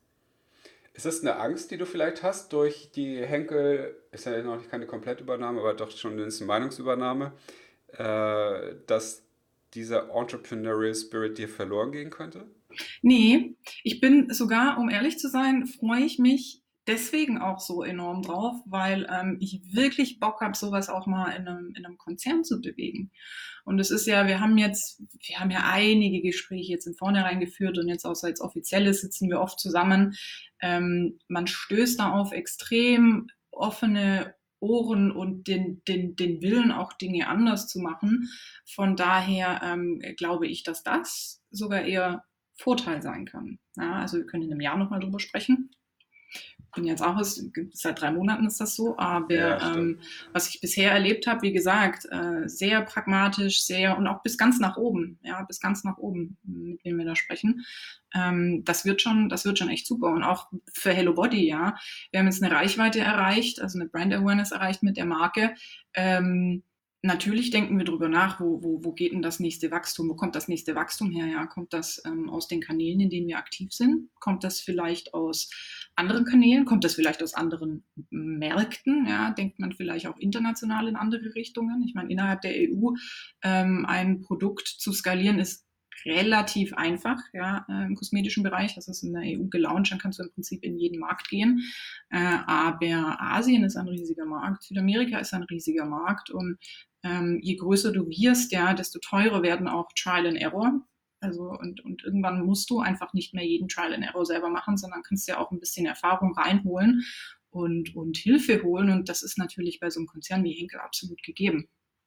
Ist das eine Angst, die du vielleicht hast durch die Henkel, ist ja noch keine Komplettübernahme, aber doch schon eine Meinungsübernahme, äh, dass dieser Entrepreneurial Spirit dir verloren gehen könnte? Nee, ich bin sogar, um ehrlich zu sein, freue ich mich deswegen auch so enorm drauf, weil ähm, ich wirklich Bock habe, sowas auch mal in einem, in einem Konzern zu bewegen. Und es ist ja, wir haben jetzt, wir haben ja einige Gespräche jetzt im Vornherein geführt und jetzt auch als Offizielles sitzen wir oft zusammen. Ähm, man stößt da auf extrem offene Ohren und den, den, den Willen, auch Dinge anders zu machen. Von daher ähm, glaube ich, dass das sogar eher Vorteil sein kann. Ja, also wir können in einem Jahr nochmal drüber sprechen. Bin jetzt auch, seit drei Monaten ist das so, aber Ja, ähm, was ich bisher erlebt habe, wie gesagt, äh, sehr pragmatisch, sehr und auch bis ganz nach oben, ja, bis ganz nach oben, mit wem wir da sprechen. Ähm, das wird schon, das wird schon echt super. Und auch für Hello Body, ja. Wir haben jetzt eine Reichweite erreicht, also eine Brand Awareness erreicht mit der Marke. Ähm, Natürlich denken wir darüber nach, wo, wo, wo geht denn das nächste Wachstum, wo kommt das nächste Wachstum her? Ja? Kommt das ähm, aus den Kanälen, in denen wir aktiv sind? Kommt das vielleicht aus anderen Kanälen? Kommt das vielleicht aus anderen Märkten? Ja? Denkt man vielleicht auch international in andere Richtungen? Ich meine, innerhalb der E U ähm, ein Produkt zu skalieren ist relativ einfach, ja, äh, im kosmetischen Bereich. Das ist in der E U gelauncht, dann kannst du im Prinzip in jeden Markt gehen. Äh, aber Asien ist ein riesiger Markt, Südamerika ist ein riesiger Markt und ähm, je größer du wirst, ja, desto teurer werden auch Trial and Error. Also und, und irgendwann musst du einfach nicht mehr jeden Trial and Error selber machen, sondern kannst ja auch ein bisschen Erfahrung reinholen und, und Hilfe holen. Und das ist natürlich bei so einem Konzern wie Henkel absolut gegeben.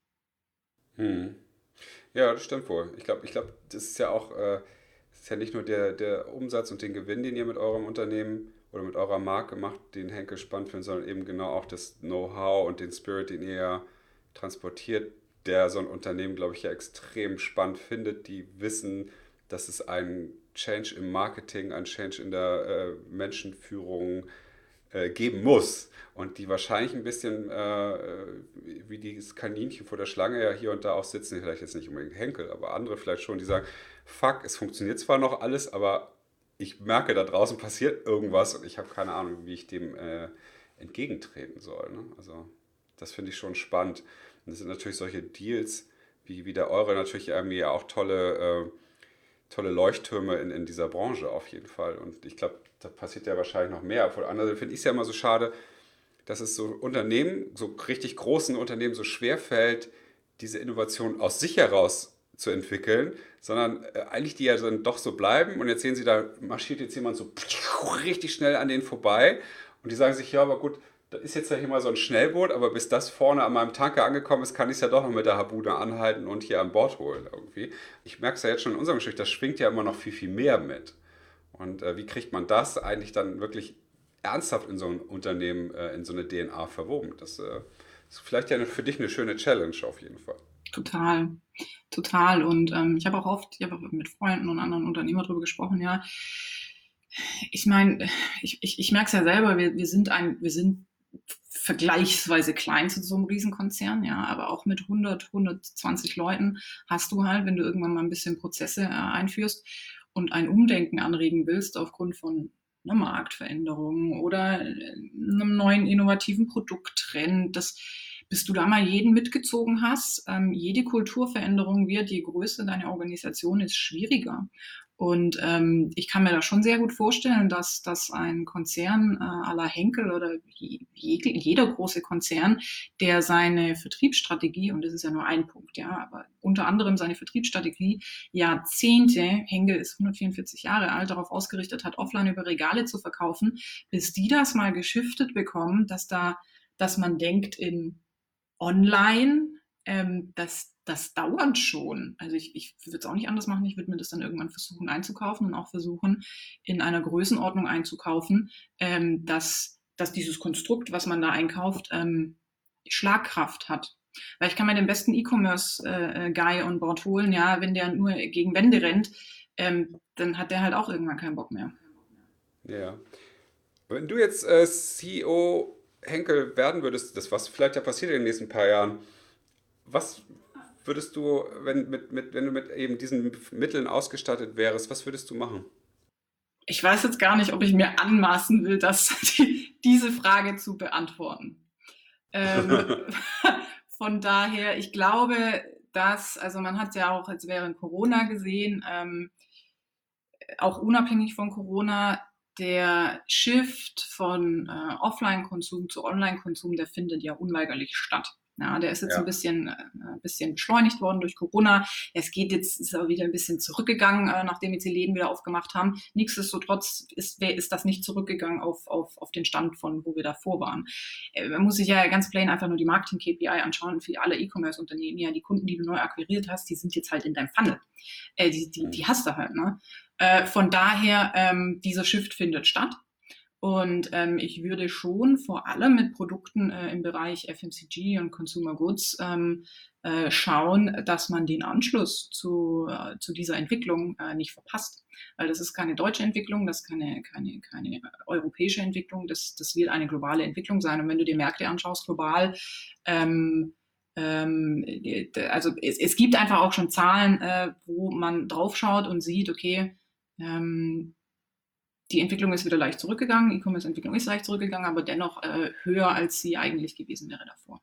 Hm. Ja, das stimmt wohl. Ich glaube, ich glaube, das ist ja auch, äh, das ist ja nicht nur der, der Umsatz und den Gewinn, den ihr mit eurem Unternehmen oder mit eurer Marke macht, den Henkel spannend findet, sondern eben genau auch das Know-how und den Spirit, den ihr ja transportiert, der so ein Unternehmen, glaube ich, ja extrem spannend findet, die wissen, dass es einen Change im Marketing, einen Change in der äh, Menschenführung äh, geben muss. Und die wahrscheinlich ein bisschen äh, wie dieses Kaninchen vor der Schlange ja hier und da auch sitzen, vielleicht jetzt nicht unbedingt Henkel, aber andere vielleicht schon, die sagen, fuck, es funktioniert zwar noch alles, aber ich merke, da draußen passiert irgendwas und ich habe keine Ahnung, wie ich dem äh, entgegentreten soll. Ne? Also das finde ich schon spannend. Und das sind natürlich solche Deals, wie, wie der eure, natürlich irgendwie ja auch tolle, äh, tolle Leuchttürme in, in dieser Branche auf jeden Fall. Und ich glaube, da passiert ja wahrscheinlich noch mehr. Von anderen finde ich es ja immer so schade, dass es so Unternehmen, so richtig großen Unternehmen so schwer fällt, diese Innovation aus sich heraus zu entwickeln, sondern äh, eigentlich die ja dann doch so bleiben und jetzt sehen sie, da marschiert jetzt jemand so richtig schnell an denen vorbei und die sagen sich, ja, aber gut, das ist jetzt ja hier mal so ein Schnellboot, aber bis das vorne an meinem Tanker angekommen ist, kann ich es ja doch noch mit der Habuna anhalten und hier an Bord holen irgendwie. Ich merke es ja jetzt schon in unserem Gespräch, das schwingt ja immer noch viel, viel mehr mit. Und äh, wie kriegt man das eigentlich dann wirklich ernsthaft in so ein Unternehmen, äh, in so eine D N A verwoben? Das äh, ist vielleicht ja für dich eine schöne Challenge auf jeden Fall. Total, total. Und ähm, ich habe auch oft, ich habe auch mit Freunden und anderen Unternehmern darüber gesprochen, ja. Ich meine, ich, ich, ich merke es ja selber, wir, wir sind ein, wir sind vergleichsweise klein zu so einem Riesenkonzern, ja, aber auch mit hundert, hundertzwanzig Leuten hast du halt, wenn du irgendwann mal ein bisschen Prozesse äh, einführst und ein Umdenken anregen willst aufgrund von einer Marktveränderung oder einem neuen innovativen Produkttrend, das bis du da mal jeden mitgezogen hast, ähm, jede Kulturveränderung wird, je größer deine Organisation ist, schwieriger. Und ähm, ich kann mir da schon sehr gut vorstellen, dass, dass ein Konzern äh, à la Henkel oder je, jeder große Konzern, der seine Vertriebsstrategie, und das ist ja nur ein Punkt, ja, aber unter anderem seine Vertriebsstrategie Jahrzehnte, Henkel ist hundertvierundvierzig Jahre alt, darauf ausgerichtet hat, offline über Regale zu verkaufen, bis die das mal geschiftet bekommen, dass da, dass man denkt in online, ähm, das, das dauert schon. Also ich, ich würde es auch nicht anders machen. Ich würde mir das dann irgendwann versuchen einzukaufen und auch versuchen, in einer Größenordnung einzukaufen, ähm, dass, dass dieses Konstrukt, was man da einkauft, ähm, Schlagkraft hat. Weil ich kann mir den besten E-Commerce-Guy on Board holen, ja, wenn der nur gegen Wände rennt, ähm, dann hat der halt auch irgendwann keinen Bock mehr. Ja. Wenn du jetzt äh, C E O Henkel werden würdest, das was vielleicht ja passiert in den nächsten paar Jahren, was würdest du, wenn, mit, mit, wenn du mit eben diesen Mitteln ausgestattet wärst, was würdest du machen? Ich weiß jetzt gar nicht, ob ich mir anmaßen will, das, die, diese Frage zu beantworten. Ähm, von daher, ich glaube, dass, also man hat ja auch jetzt während Corona gesehen, ähm, auch unabhängig von Corona, der Shift von äh, Offline-Konsum zu Online-Konsum, der findet ja unweigerlich statt. Ja, der ist jetzt Ja. ein bisschen, äh, ein bisschen beschleunigt worden durch Corona. Es geht jetzt, ist aber wieder ein bisschen zurückgegangen, äh, nachdem jetzt die Läden wieder aufgemacht haben. Nichtsdestotrotz ist, ist das nicht zurückgegangen auf, auf, auf den Stand von, wo wir davor waren. Äh, man muss sich ja ganz plain einfach nur die Marketing-K P I anschauen. Für alle E-Commerce-Unternehmen, ja, die Kunden, die du neu akquiriert hast, die sind jetzt halt in deinem Funnel. Äh, die, die, die hast du halt, ne? Äh, von daher, ähm, dieser Shift findet statt. Und ähm, ich würde schon vor allem mit Produkten äh, im Bereich F M C G und Consumer Goods ähm, äh, schauen, dass man den Anschluss zu, äh, zu dieser Entwicklung äh, nicht verpasst. Weil das ist keine deutsche Entwicklung, das ist keine, keine, keine europäische Entwicklung, das, das wird eine globale Entwicklung sein. Und wenn du dir Märkte anschaust, global, ähm, ähm, also es, es gibt einfach auch schon Zahlen, äh, wo man draufschaut und sieht, okay, ähm, die Entwicklung ist wieder leicht zurückgegangen, E-Commerce-Entwicklung ist leicht zurückgegangen, aber dennoch äh, höher, als sie eigentlich gewesen wäre davor.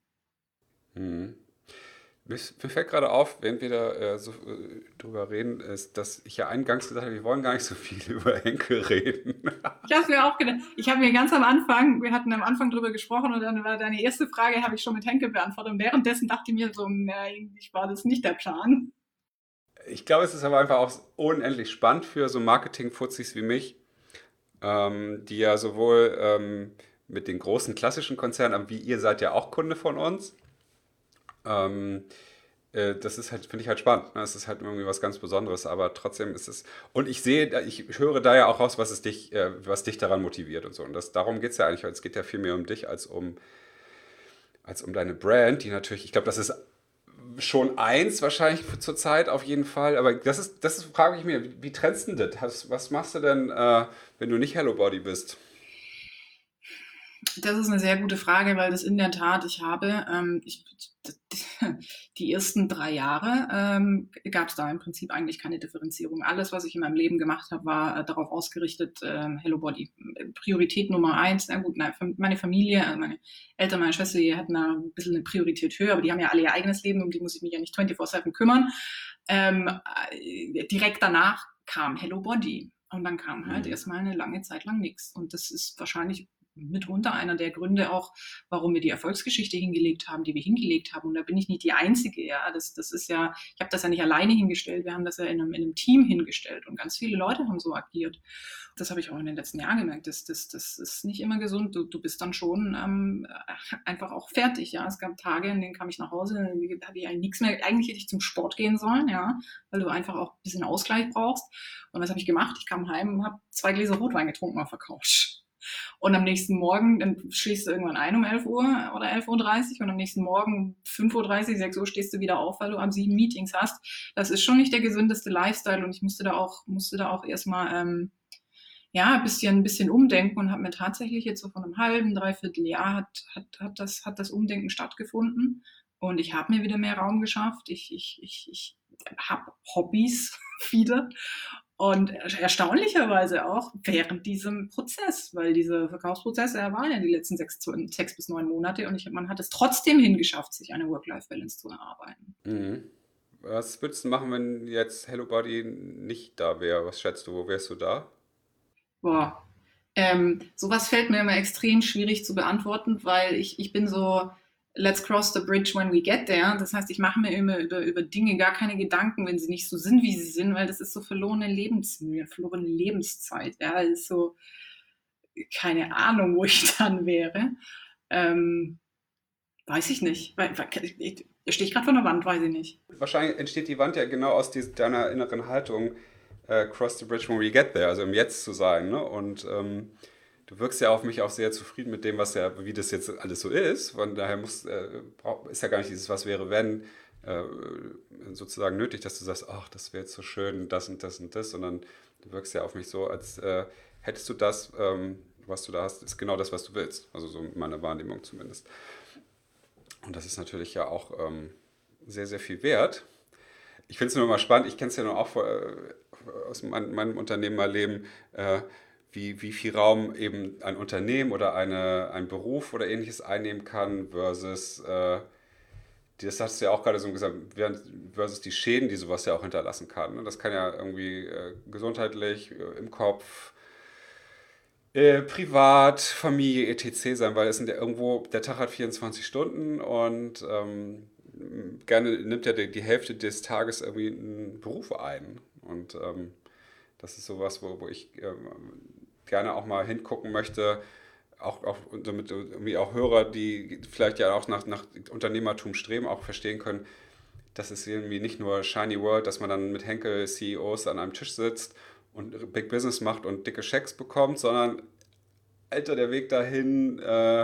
Mhm. Mir, mir fällt gerade auf, während wir da äh, so äh, drüber reden, ist, dass ich ja eingangs gesagt habe, wir wollen gar nicht so viel über Henkel reden. Ich habe mir auch gedacht, ich habe mir ganz am Anfang, wir hatten am Anfang drüber gesprochen und dann war deine erste Frage, habe ich schon mit Henkel beantwortet und währenddessen dachte ich mir so, na, eigentlich war das nicht der Plan. Ich glaube, es ist aber einfach auch unendlich spannend für so Marketing-Fuzis wie mich, ähm, die ja sowohl ähm, mit den großen klassischen Konzernen, aber wie ihr seid ja auch Kunde von uns. Ähm, äh, das ist halt, finde ich halt spannend. Ne? Es ist halt irgendwie was ganz Besonderes, aber trotzdem ist es. Und ich sehe, ich höre da ja auch raus, was es dich, äh, was dich daran motiviert und so. Und das, darum geht es ja eigentlich, weil es geht ja viel mehr um dich als um, als um deine Brand, die natürlich, ich glaube, das ist schon eins wahrscheinlich zur Zeit auf jeden Fall, aber das ist, das ist, frage ich mir, wie, wie trennst du das? Was, was machst du denn, äh, wenn du nicht Hello Body bist? Das ist eine sehr gute Frage, weil das in der Tat, ich habe, ähm, ich, die ersten drei Jahre ähm, gab es da im Prinzip eigentlich keine Differenzierung. Alles, was ich in meinem Leben gemacht habe, war äh, darauf ausgerichtet, ähm, Hello Body. Priorität Nummer eins, na gut, na, meine Familie, also meine Eltern, meine Schwester, die hatten da ein bisschen eine Priorität höher, aber die haben ja alle ihr eigenes Leben, um die muss ich mich ja nicht vierundzwanzig sieben kümmern. Ähm, äh, direkt danach kam Hello Body. Und dann kam halt Mhm. erstmal eine lange Zeit lang nichts. Und das ist wahrscheinlich mitunter einer der Gründe auch, warum wir die Erfolgsgeschichte hingelegt haben, die wir hingelegt haben. Und da bin ich nicht die Einzige. Ja, das, das ist ja, ich habe das ja nicht alleine hingestellt. Wir haben das ja in einem, in einem Team hingestellt und ganz viele Leute haben so agiert. Das habe ich auch in den letzten Jahren gemerkt. Das, das, das ist nicht immer gesund. Du, du bist dann schon ähm, einfach auch fertig. Ja, es gab Tage, in denen kam ich nach Hause, dann hatte ich eigentlich nichts mehr. Eigentlich hätte ich zum Sport gehen sollen, ja, weil du einfach auch ein bisschen Ausgleich brauchst. Und was habe ich gemacht? Ich kam heim und habe zwei Gläser Rotwein getrunken auf der Couch. Und am nächsten Morgen, dann schläfst du irgendwann ein um elf Uhr oder elf Uhr dreißig und am nächsten Morgen um fünf Uhr dreißig, sechs Uhr stehst du wieder auf, weil du ab sieben Meetings hast. Das ist schon nicht der gesündeste Lifestyle und ich musste da auch, musste da auch erstmal ähm, ja, ein bisschen, ein bisschen umdenken und habe mir tatsächlich jetzt so von einem halben, dreiviertel Jahr hat, hat, hat, das, hat das Umdenken stattgefunden und ich habe mir wieder mehr Raum geschafft. Ich, ich, ich, ich habe Hobbys wieder. Und erstaunlicherweise auch während diesem Prozess, weil diese Verkaufsprozesse waren ja die letzten sechs, sechs bis neun Monate und ich, man hat es trotzdem hingeschafft, sich eine Work-Life-Balance zu erarbeiten. Mhm. Was würdest du machen, wenn jetzt Hello Body nicht da wäre? Was schätzt du, wo wärst du da? Boah, ähm, sowas fällt mir immer extrem schwierig zu beantworten, weil ich, ich bin so, let's cross the bridge when we get there. Das heißt, ich mache mir immer über, über Dinge gar keine Gedanken, wenn sie nicht so sind, wie sie sind, weil das ist so verlorene Lebensmühe, verlorene Lebenszeit. Ja, das ist so, keine Ahnung, wo ich dann wäre. Ähm, weiß ich nicht. Da stehe ich gerade vor der Wand, weiß ich nicht. Wahrscheinlich entsteht die Wand ja genau aus dieser, deiner inneren Haltung, äh, cross the bridge when we get there, also im Jetzt zu sein. Ne? Und ähm, du wirkst ja auf mich auch sehr zufrieden mit dem, was ja, wie das jetzt alles so ist. Von daher muss, äh, brauch- ist ja gar nicht dieses Was wäre, wenn äh, sozusagen nötig, dass du sagst, ach, das wäre jetzt so schön, das und das und das, sondern du wirkst ja auf mich so, als äh, hättest du das, ähm, was du da hast, ist genau das, was du willst. Also so in meiner Wahrnehmung zumindest. Und das ist natürlich ja auch ähm, sehr, sehr viel wert. Ich finde es nur mal spannend, ich kenne es ja nur auch vor, äh, aus mein, meinem Unternehmerleben, äh, wie, wie viel Raum eben ein Unternehmen oder eine, ein Beruf oder ähnliches einnehmen kann versus, äh, die- das hast du ja auch gerade so gesagt, während- versus die Schäden, die sowas ja auch hinterlassen kann. Ne? Das kann ja irgendwie äh, gesundheitlich, äh, im Kopf, äh, privat, Familie, et cetera sein, weil es sind ja irgendwo, der Tag hat vierundzwanzig Stunden und ähm, gerne nimmt ja die, die Hälfte des Tages irgendwie einen Beruf ein. Und ähm, das ist sowas, wo, wo ich ähm, gerne auch mal hingucken möchte, auch, auch damit irgendwie auch Hörer, die vielleicht ja auch nach, nach Unternehmertum streben, auch verstehen können, das ist irgendwie nicht nur Shiny World, dass man dann mit Henkel-C E Os an einem Tisch sitzt und Big Business macht und dicke Schecks bekommt, sondern, Alter, der Weg dahin äh,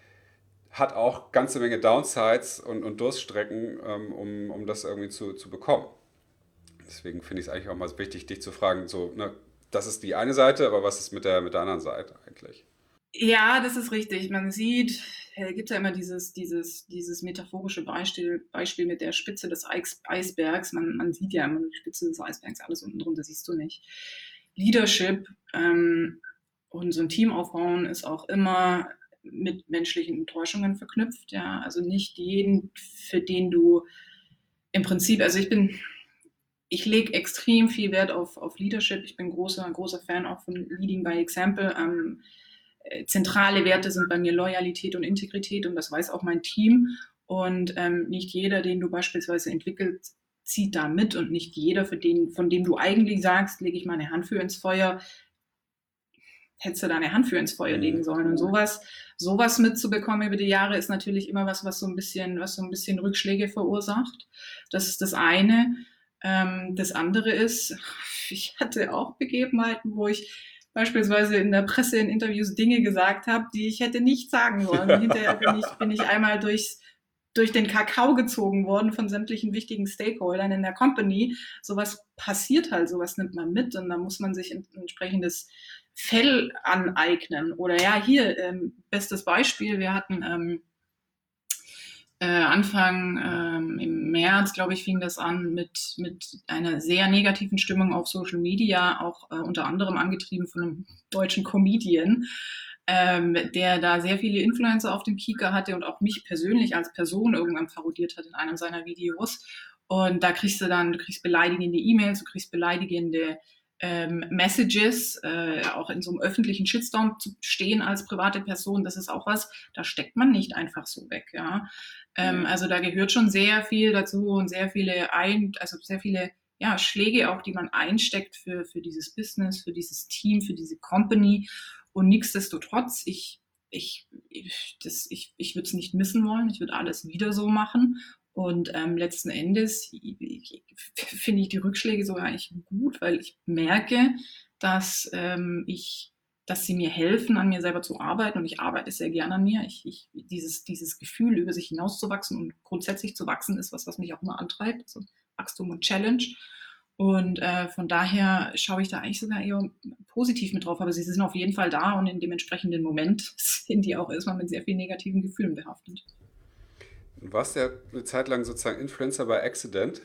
hat auch ganze Menge Downsides und, und Durststrecken, ähm, um, um das irgendwie zu, zu bekommen. Deswegen finde ich es eigentlich auch mal wichtig, dich zu fragen, so, ne, das ist die eine Seite, aber was ist mit der, mit der anderen Seite eigentlich? Ja, das ist richtig. Man sieht, es gibt ja immer dieses, dieses, dieses metaphorische Beispiel, Beispiel mit der Spitze des Eis, Eisbergs. Man, man sieht ja immer die Spitze des Eisbergs, alles unten drunter siehst du nicht. Leadership ähm, und so ein Team aufbauen ist auch immer mit menschlichen Enttäuschungen verknüpft. Ja, also nicht jeden, für den du im Prinzip, also ich bin, ich lege extrem viel Wert auf, auf Leadership. Ich bin großer, großer Fan auch von Leading by Example. Ähm, äh, zentrale Werte sind bei mir Loyalität und Integrität und das weiß auch mein Team. Und ähm, nicht jeder, den du beispielsweise entwickelst, zieht da mit und nicht jeder, für den, von dem du eigentlich sagst, lege ich meine Hand für ins Feuer, hättest du deine Hand für ins Feuer legen Mhm. sollen. Und sowas, sowas mitzubekommen über die Jahre ist natürlich immer was, was so ein bisschen, was so ein bisschen Rückschläge verursacht. Das ist das eine. Ähm, das andere ist, ich hatte auch Begebenheiten, wo ich beispielsweise in der Presse in Interviews Dinge gesagt habe, die ich hätte nicht sagen sollen. Und hinterher bin ich, bin ich einmal durchs, durch den Kakao gezogen worden von sämtlichen wichtigen Stakeholdern in der Company. Sowas passiert halt, sowas nimmt man mit und da muss man sich ein entsprechendes Fell aneignen. Oder ja, hier, ähm, bestes Beispiel, wir hatten ähm, äh, Anfang ähm, im März, glaube ich, fing das an mit, mit einer sehr negativen Stimmung auf Social Media, auch äh, unter anderem angetrieben von einem deutschen Comedian, ähm, der da sehr viele Influencer auf dem Kieker hatte und auch mich persönlich als Person irgendwann parodiert hat in einem seiner Videos. Und da kriegst du dann, du kriegst beleidigende E-Mails, du kriegst beleidigende ähm, Messages, äh, auch in so einem öffentlichen Shitstorm zu stehen als private Person, das ist auch was, da steckt man nicht einfach so weg, ja. Ähm, also da gehört schon sehr viel dazu und sehr viele ein, also sehr viele ja, Schläge auch, die man einsteckt für, für dieses Business, für dieses Team, für diese Company. Und nichtsdestotrotz, ich, ich, ich, das, ich, ich würde es nicht missen wollen, ich würde alles wieder so machen. Und ähm, letzten Endes finde ich die Rückschläge sogar eigentlich gut, weil ich merke, dass ähm, ich dass sie mir helfen, an mir selber zu arbeiten und ich arbeite sehr gerne an mir. Ich, ich, dieses, dieses Gefühl, über sich hinauszuwachsen und grundsätzlich zu wachsen, ist was, was mich auch immer antreibt, also Wachstum und Challenge. Und äh, von daher schaue ich da eigentlich sogar eher positiv mit drauf, aber sie sind auf jeden Fall da und in dem entsprechenden Moment sind die auch erstmal mit sehr vielen negativen Gefühlen behaftet. Du warst ja eine Zeit lang sozusagen Influencer by Accident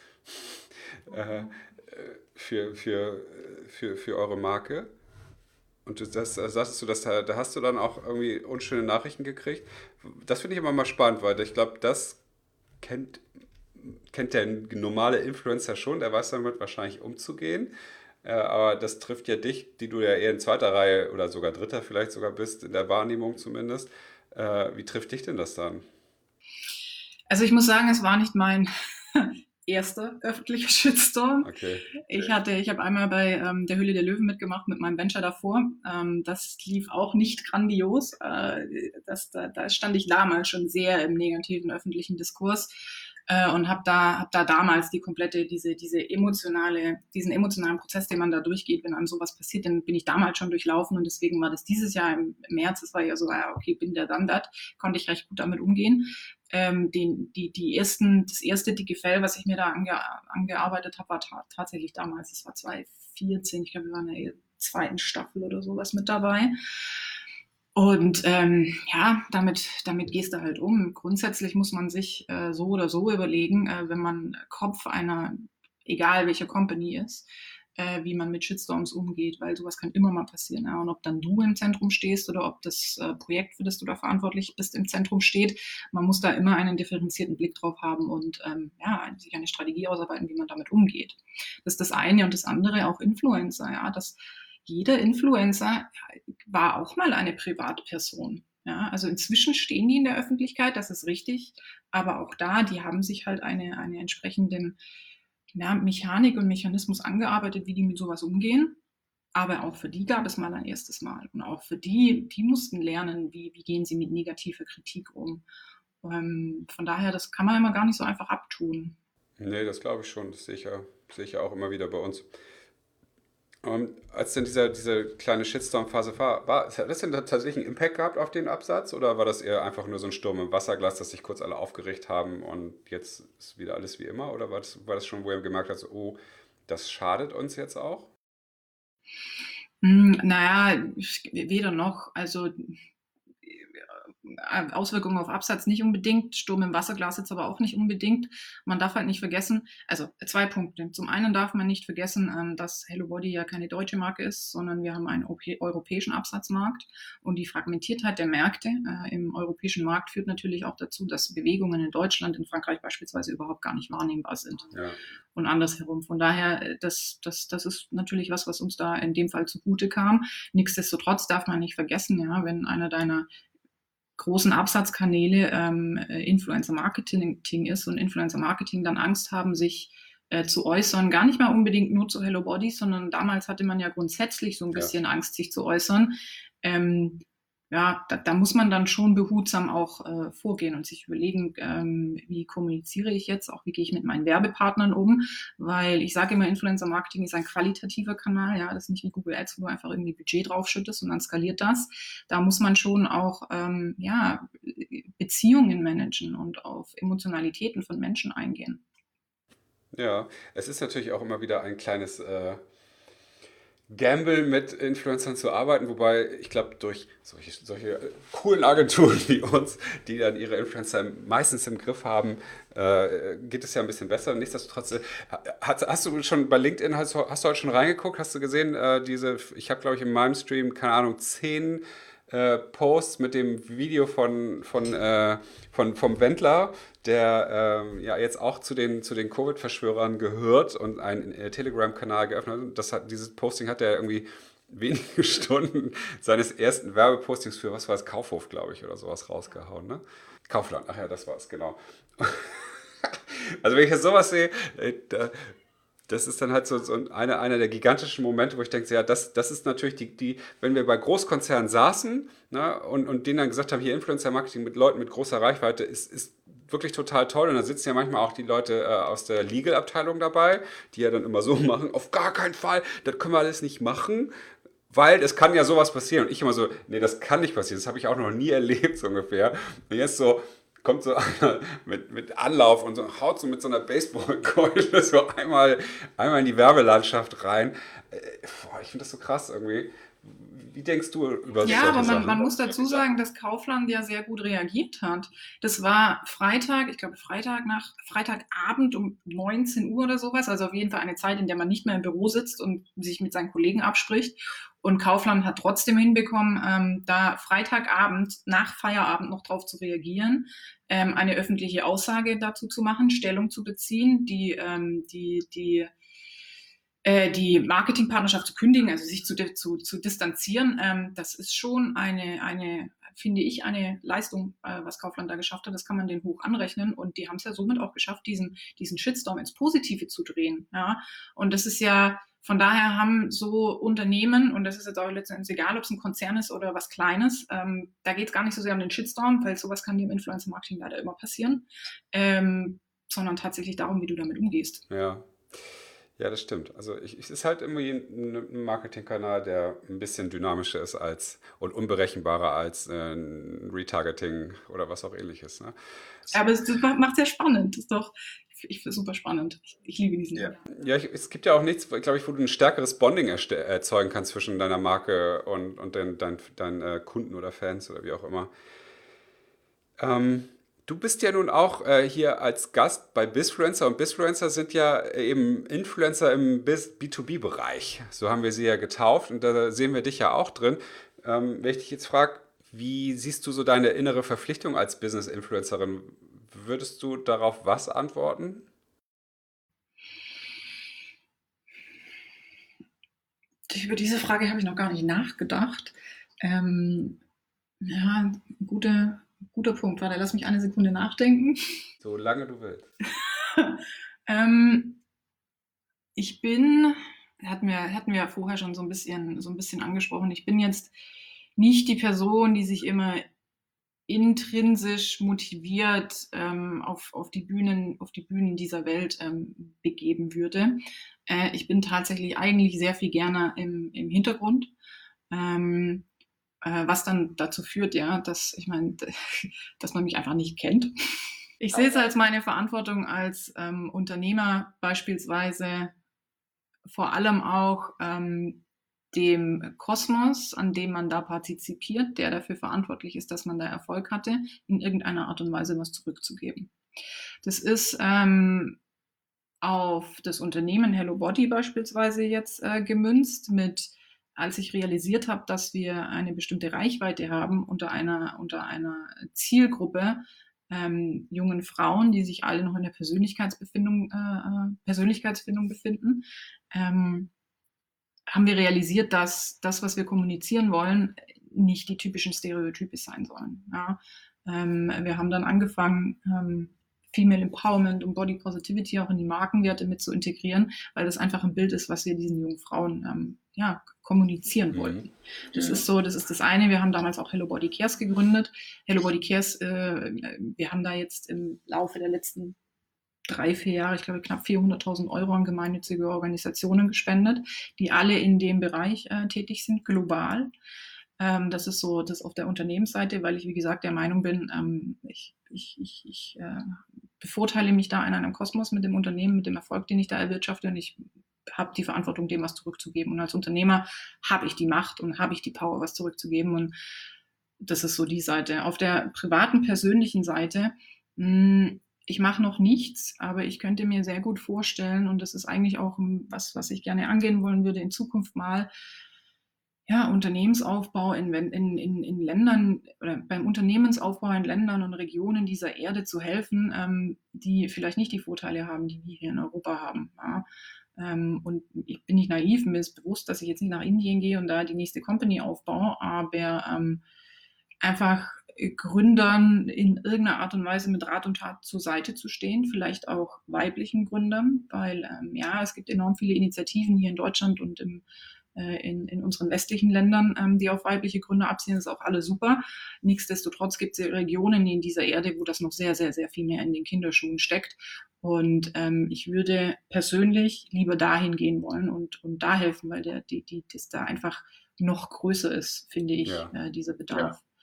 äh, für, für, für, für eure Marke. Und du, das, das sagtest du, dass da, da hast du dann auch irgendwie unschöne Nachrichten gekriegt. Das finde ich immer mal spannend, weil ich glaube, das kennt, kennt der normale Influencer schon, der weiß damit wahrscheinlich umzugehen. Äh, aber das trifft ja dich, die du ja eher in zweiter Reihe oder sogar dritter vielleicht sogar bist, in der Wahrnehmung zumindest. Äh, wie trifft dich denn das dann? Also ich muss sagen, es war nicht mein erster öffentlicher Shitstorm. Okay. Ich hatte, ich habe einmal bei ähm, der Höhle der Löwen mitgemacht mit meinem Venture davor. Ähm, das lief auch nicht grandios. Äh, das, da, da stand ich damals schon sehr im negativen öffentlichen Diskurs. äh, und habe da, hab da damals die komplette, diese, diese emotionale, diesen emotionalen Prozess, den man da durchgeht, wenn einem sowas passiert, dann bin ich damals schon durchlaufen und deswegen war das dieses Jahr im März, das war ja so, ja, okay, bin der dann dat, konnte ich recht gut damit umgehen. Ähm, den, die, die ersten, das erste dicke Fell, was ich mir da ange, angearbeitet habe, war ta- tatsächlich damals, das war zwanzig vierzehn, ich glaube, wir waren in der zweiten Staffel oder sowas mit dabei. Und ähm, ja, damit, damit gehst du halt um. Grundsätzlich muss man sich äh, so oder so überlegen, äh, wenn man Kopf einer, egal welche Company ist, äh, wie man mit Shitstorms umgeht, weil sowas kann immer mal passieren. Ja? Und ob dann du im Zentrum stehst oder ob das äh, Projekt, für das du da verantwortlich bist, im Zentrum steht, man muss da immer einen differenzierten Blick drauf haben und ähm, ja, sich eine Strategie ausarbeiten, wie man damit umgeht. Das ist das eine und das andere auch Influencer, ja, das jeder Influencer war auch mal eine Privatperson. Ja, also inzwischen stehen die in der Öffentlichkeit, das ist richtig, aber auch da, die haben sich halt eine, eine entsprechende ja, Mechanik und Mechanismus angearbeitet, wie die mit sowas umgehen. Aber auch für die gab es mal ein erstes Mal. Und auch für die, die mussten lernen, wie, wie gehen sie mit negativer Kritik um. Ähm, von daher, das kann man immer gar nicht so einfach abtun. Nee, das glaube ich schon. Das sehe ich ja, sehe ich ja auch immer wieder bei uns. Und als denn dieser, diese kleine Shitstorm-Phase war, war, hat das denn tatsächlich einen Impact gehabt auf den Absatz oder war das eher einfach nur so ein Sturm im Wasserglas, dass sich kurz alle aufgeregt haben und jetzt ist wieder alles wie immer? Oder war das, war das schon, wo ihr gemerkt habt, so, oh, das schadet uns jetzt auch? Hm, naja, weder noch. Also Auswirkungen auf Absatz nicht unbedingt, Sturm im Wasserglas jetzt aber auch nicht unbedingt. Man darf halt nicht vergessen, also zwei Punkte. Zum einen darf man nicht vergessen, dass Hello Body ja keine deutsche Marke ist, sondern wir haben einen europäischen Absatzmarkt und die Fragmentiertheit der Märkte äh, im europäischen Markt führt natürlich auch dazu, dass Bewegungen in Deutschland, in Frankreich beispielsweise überhaupt gar nicht wahrnehmbar sind. Ja. Und andersherum. Von daher, das, das, das ist natürlich was, was uns da in dem Fall zugute kam. Nichtsdestotrotz darf man nicht vergessen, ja, wenn einer deiner großen Absatzkanäle ähm, Influencer-Marketing ist und Influencer-Marketing dann Angst haben, sich äh, zu äußern, gar nicht mal unbedingt nur zu Hello Body, sondern damals hatte man ja grundsätzlich so ein bisschen ja. Angst, sich zu äußern. Ähm, ja, da, da muss man dann schon behutsam auch äh, vorgehen und sich überlegen, ähm, wie kommuniziere ich jetzt, auch wie gehe ich mit meinen Werbepartnern um, weil ich sage immer, Influencer-Marketing ist ein qualitativer Kanal, ja, das ist nicht wie Google Ads, wo du einfach irgendwie Budget draufschüttest und dann skaliert das. Da muss man schon auch ähm, ja, Beziehungen managen und auf Emotionalitäten von Menschen eingehen. Ja, es ist natürlich auch immer wieder ein kleines äh Gamble mit Influencern zu arbeiten, wobei ich glaube, durch solche, solche coolen Agenturen wie uns, die dann ihre Influencer meistens im Griff haben, äh, geht es ja ein bisschen besser. Nichtsdestotrotz, hast, hast du schon bei LinkedIn, hast, hast du heute schon reingeguckt, hast du gesehen, äh, diese, ich habe glaube ich in meinem Stream, keine Ahnung, zehn äh, Posts mit dem Video von, von, äh, von, vom Wendler, der äh, ja jetzt auch zu den, zu den Covid-Verschwörern gehört und einen äh, Telegram-Kanal geöffnet hat. Das hat, dieses Posting hat er irgendwie wenige Stunden seines ersten Werbepostings für, was war es, Kaufhof, glaube ich, oder sowas rausgehauen, ne? Kaufland, ach ja, das war es, genau. Also wenn ich jetzt sowas sehe, äh, da, das ist dann halt so, so eine, einer der gigantischen Momente, wo ich denke, ja, das, das ist natürlich die, die, wenn wir bei Großkonzernen saßen, ne, und, und denen dann gesagt haben, hier Influencer-Marketing mit Leuten mit großer Reichweite ist, ist wirklich total toll. Und da sitzen ja manchmal auch die Leute äh, aus der Legal-Abteilung dabei, die ja dann immer so machen, auf gar keinen Fall, das können wir alles nicht machen, weil es kann ja sowas passieren. Und ich immer so, nee, das kann nicht passieren, das habe ich auch noch nie erlebt, so ungefähr. Und jetzt so, kommt so einer mit, mit Anlauf und so, haut so mit so einer Baseballkeule so einmal, einmal in die Werbelandschaft rein. Äh, boah, ich finde das so krass irgendwie. Wie denkst du über ja, solche aber man, Sachen? man muss dazu sagen, dass Kaufland ja sehr gut reagiert hat. Das war Freitag, ich glaube Freitag nach Freitagabend um neunzehn Uhr oder sowas, also auf jeden Fall eine Zeit, in der man nicht mehr im Büro sitzt und sich mit seinen Kollegen abspricht. Und Kaufland hat trotzdem hinbekommen, ähm, da Freitagabend nach Feierabend noch drauf zu reagieren, ähm, eine öffentliche Aussage dazu zu machen, Stellung zu beziehen, die ähm, die die die Marketingpartnerschaft zu kündigen, also sich zu, zu, zu distanzieren, ähm, das ist schon eine, eine, finde ich, eine Leistung, äh, was Kaufland da geschafft hat. Das kann man denen hoch anrechnen. Und die haben es ja somit auch geschafft, diesen, diesen Shitstorm ins Positive zu drehen. Ja? Und das ist ja, von daher haben so Unternehmen, und das ist jetzt auch letztendlich egal, ob es ein Konzern ist oder was Kleines, ähm, da geht es gar nicht so sehr um den Shitstorm, weil sowas kann dir im Influencer-Marketing leider immer passieren. Ähm, sondern tatsächlich darum, wie du damit umgehst. Ja. Ja, das stimmt. Also ich, es ist halt irgendwie ein ein Marketingkanal, der ein bisschen dynamischer ist als und unberechenbarer als äh, ein Retargeting oder was auch ähnliches. Ne? Aber es macht sehr spannend. Das ist doch, ich, ich finde es super spannend. Ich, ich liebe diesen. Ja, ja ich, es gibt ja auch nichts, glaube ich, wo du ein stärkeres Bonding erste- erzeugen kannst zwischen deiner Marke und, und deinen dein, dein, äh, Kunden oder Fans oder wie auch immer. Ähm, Du bist ja nun auch äh, hier als Gast bei Bizfluencer und Bizfluencer sind ja eben Influencer im Biz- B zwei B-Bereich. So haben wir sie ja getauft und da sehen wir dich ja auch drin. Ähm, wenn ich dich jetzt frage, wie siehst du so deine innere Verpflichtung als Business-Influencerin? Würdest du darauf was antworten? Über diese Frage habe ich noch gar nicht nachgedacht. Ähm, ja, gute, guter Punkt. Warte, lass mich eine Sekunde nachdenken. Solange du willst. ähm, ich bin, hatten wir, hatten wir ja vorher schon so ein bisschen, so ein bisschen angesprochen, ich bin jetzt nicht die Person, die sich immer intrinsisch motiviert ähm, auf, auf, die Bühnen, auf die Bühnen dieser Welt ähm, begeben würde. Äh, ich bin tatsächlich eigentlich sehr viel gerne im, im Hintergrund. Ähm, äh, was dann dazu führt, ja, dass ich meine, dass man mich einfach nicht kennt. Ich sehe es als meine Verantwortung als ähm, Unternehmer beispielsweise vor allem auch ähm, dem Kosmos, an dem man da partizipiert, der dafür verantwortlich ist, dass man da Erfolg hatte, in irgendeiner Art und Weise was zurückzugeben. Das ist ähm, auf das Unternehmen Hello Body beispielsweise jetzt äh, gemünzt mit, als ich realisiert habe, dass wir eine bestimmte Reichweite haben unter einer, unter einer Zielgruppe, ähm, jungen Frauen, die sich alle noch in der Persönlichkeitsbefindung, äh, Persönlichkeitsfindung befinden, ähm, haben wir realisiert, dass das, was wir kommunizieren wollen, nicht die typischen Stereotype sein sollen. Ja. Ähm, wir haben dann angefangen, ähm, Female Empowerment und Body Positivity auch in die Markenwerte mit zu integrieren, weil das einfach ein Bild ist, was wir diesen jungen Frauen ähm, ja, kommunizieren wollten. Mhm. Das ja. ist so, das ist das eine. Wir haben damals auch Hello Body Cares gegründet. Hello Body Cares, äh, wir haben da jetzt im Laufe der letzten drei, vier Jahre, ich glaube knapp vierhunderttausend Euro an gemeinnützige Organisationen gespendet, die alle in dem Bereich äh, tätig sind, global. Ähm, das ist so das auf der Unternehmensseite, weil ich, wie gesagt, der Meinung bin, ähm, ich, ich, ich, ich äh, bevorteile mich da in einem Kosmos mit dem Unternehmen, mit dem Erfolg, den ich da erwirtschafte, und ich habe die Verantwortung, dem was zurückzugeben. Und als Unternehmer habe ich die Macht und habe ich die Power, was zurückzugeben. Und das ist so die Seite. Auf der privaten, persönlichen Seite, mh, ich mache noch nichts, aber ich könnte mir sehr gut vorstellen, und das ist eigentlich auch was, was ich gerne angehen wollen würde in Zukunft mal, ja, Unternehmensaufbau in, in, in, in Ländern oder beim Unternehmensaufbau in Ländern und Regionen dieser Erde zu helfen, ähm, die vielleicht nicht die Vorteile haben, die wir hier in Europa haben. Ja. Ähm, und ich bin nicht naiv, mir ist bewusst, dass ich jetzt nicht nach Indien gehe und da die nächste Company aufbaue, aber ähm, einfach Gründern in irgendeiner Art und Weise mit Rat und Tat zur Seite zu stehen, vielleicht auch weiblichen Gründern, weil ähm, ja, es gibt enorm viele Initiativen hier in Deutschland und im In, in unseren westlichen Ländern, ähm, die auf weibliche Gründer abzielen, ist auch alles super. Nichtsdestotrotz gibt es Regionen in dieser Erde, wo das noch sehr, sehr, sehr viel mehr in den Kinderschuhen steckt. Und ähm, ich würde persönlich lieber dahin gehen wollen und, und da helfen, weil der, die, die, das da einfach noch größer ist, finde ich, ja. äh, dieser Bedarf. Ja.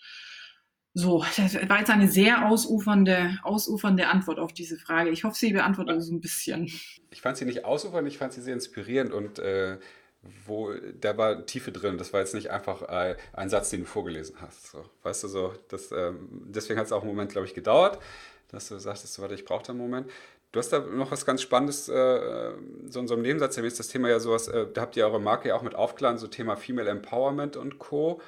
So, das war jetzt eine sehr ausufernde, ausufernde Antwort auf diese Frage. Ich hoffe, sie beantwortet so ein bisschen. Ich fand sie nicht ausufernd, ich fand sie sehr inspirierend und äh wo da war Tiefe drin. Das war jetzt nicht einfach äh, ein Satz, den du vorgelesen hast. So, weißt du, so, das, ähm, deswegen hat es auch einen Moment, glaube ich, gedauert, dass du sagtest, warte, ich brauche da einen Moment. Du hast da noch was ganz Spannendes, äh, so in so einem Nebensatz, da ist das Thema ja sowas, äh, da habt ihr eure Marke ja auch mit aufgeladen, so Thema Female Empowerment und Co.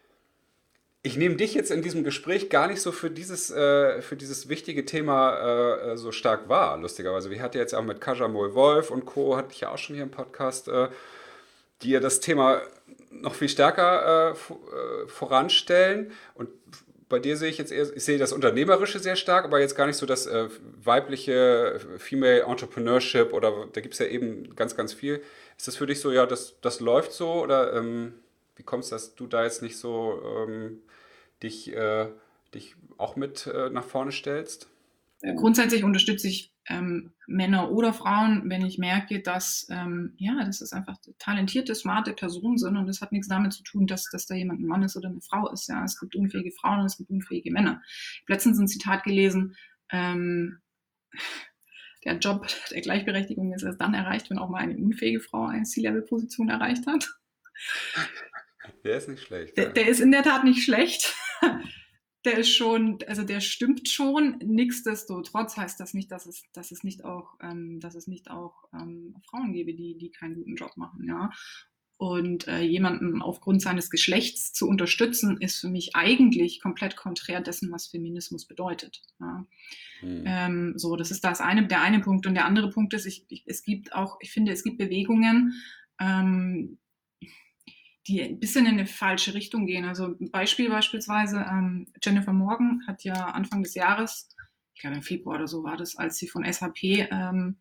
Ich nehme dich jetzt in diesem Gespräch gar nicht so für dieses, äh, für dieses wichtige Thema äh, so stark wahr, lustigerweise. Wir hatten jetzt auch mit Kaja Mohl-Wolf und Co., hatte ich ja auch schon hier im Podcast, äh, die ja das Thema noch viel stärker äh, voranstellen. Und bei dir sehe ich jetzt eher, ich sehe das Unternehmerische sehr stark, aber jetzt gar nicht so das äh, weibliche Female Entrepreneurship oder da gibt es ja eben ganz, ganz viel. Ist das für dich so, ja, das, das läuft so oder ähm, wie kommt es, dass du da jetzt nicht so ähm, dich, äh, dich auch mit äh, nach vorne stellst? Grundsätzlich unterstütze ich ähm, Männer oder Frauen, wenn ich merke, dass ähm, ja, das ist einfach talentierte, smarte Personen sind und das hat nichts damit zu tun, dass, dass da jemand ein Mann ist oder eine Frau ist. Ja, es gibt unfähige Frauen und es gibt unfähige Männer. Ich habe letztens ein Zitat gelesen, ähm, der Job der Gleichberechtigung ist erst dann erreicht, wenn auch mal eine unfähige Frau eine C-Level-Position erreicht hat. Der ist nicht schlecht. Der, Ja. der ist in der Tat nicht schlecht. Der ist schon, also der stimmt schon. Nichtsdestotrotz heißt das nicht, dass es, dass es nicht auch, ähm, dass es nicht auch ähm, Frauen gäbe, die, die keinen guten Job machen, ja. Und äh, jemanden aufgrund seines Geschlechts zu unterstützen, ist für mich eigentlich komplett konträr dessen, was Feminismus bedeutet. Ja. Hm. Ähm, so, das ist das eine, der eine Punkt. Und der andere Punkt ist, ich, ich, es gibt auch, ich finde, es gibt Bewegungen, ähm, die ein bisschen in eine falsche Richtung gehen. Also ein Beispiel beispielsweise, ähm, Jennifer Morgan hat ja Anfang des Jahres, ich glaube im Februar oder so war das, als sie von S A P, ähm,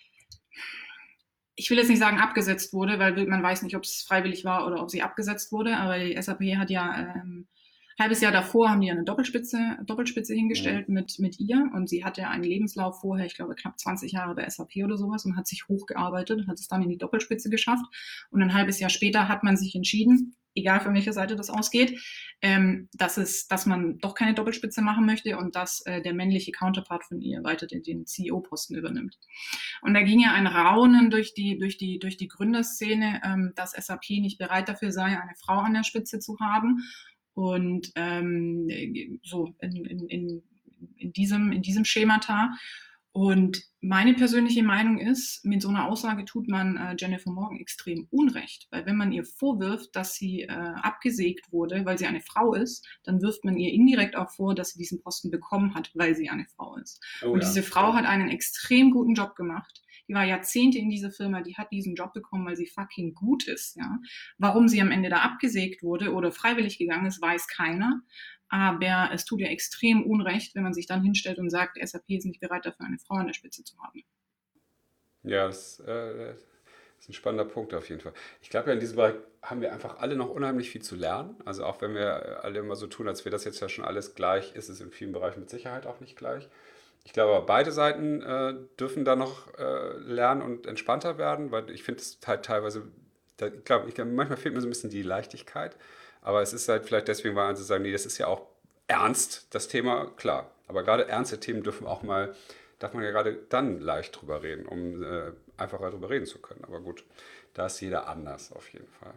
ich will jetzt nicht sagen abgesetzt wurde, weil man weiß nicht, ob es freiwillig war oder ob sie abgesetzt wurde, aber die S A P hat ja ähm, ein halbes Jahr davor haben die eine Doppelspitze, Doppelspitze hingestellt, mhm, mit, mit ihr und sie hatte einen Lebenslauf vorher, ich glaube knapp zwanzig Jahre bei S A P oder sowas und hat sich hochgearbeitet, hat es dann in die Doppelspitze geschafft und ein halbes Jahr später hat man sich entschieden, egal von welcher Seite das ausgeht, ähm, dass es, dass man doch keine Doppelspitze machen möchte und dass äh, der männliche Counterpart von ihr weiter den, den C E O-Posten übernimmt. Und da ging ja ein Raunen durch die, durch die, durch die Gründerszene, ähm, dass S A P nicht bereit dafür sei, eine Frau an der Spitze zu haben. Und ähm, so in, in, in, in, diesem, in diesem Schemata. Und meine persönliche Meinung ist, mit so einer Aussage tut man äh, Jennifer Morgan extrem Unrecht. Weil wenn man ihr vorwirft, dass sie äh, abgesägt wurde, weil sie eine Frau ist, dann wirft man ihr indirekt auch vor, dass sie diesen Posten bekommen hat, weil sie eine Frau ist. Oh, und ja, diese Frau hat einen extrem guten Job gemacht. Die war Jahrzehnte in dieser Firma, die hat diesen Job bekommen, weil sie fucking gut ist. Ja? Warum sie am Ende da abgesägt wurde oder freiwillig gegangen ist, weiß keiner. Aber es tut ihr extrem Unrecht, wenn man sich dann hinstellt und sagt, S A P ist nicht bereit dafür, eine Frau an der Spitze zu haben. Ja, das, äh, das ist ein spannender Punkt auf jeden Fall. Ich glaube, ja, in diesem Bereich haben wir einfach alle noch unheimlich viel zu lernen. Also auch wenn wir alle immer so tun, als wäre das jetzt ja schon alles gleich, ist es in vielen Bereichen mit Sicherheit auch nicht gleich. Ich glaube, beide Seiten äh, dürfen da noch äh, lernen und entspannter werden, weil ich finde es halt teilweise, da, ich glaube, ich glaub, manchmal fehlt mir so ein bisschen die Leichtigkeit, aber es ist halt vielleicht deswegen, weil sie sagen, nee, das ist ja auch ernst, das Thema, klar. Aber gerade ernste Themen dürfen auch mal, darf man ja gerade dann leicht drüber reden, um äh, einfacher drüber reden zu können. Aber gut, da ist jeder anders auf jeden Fall.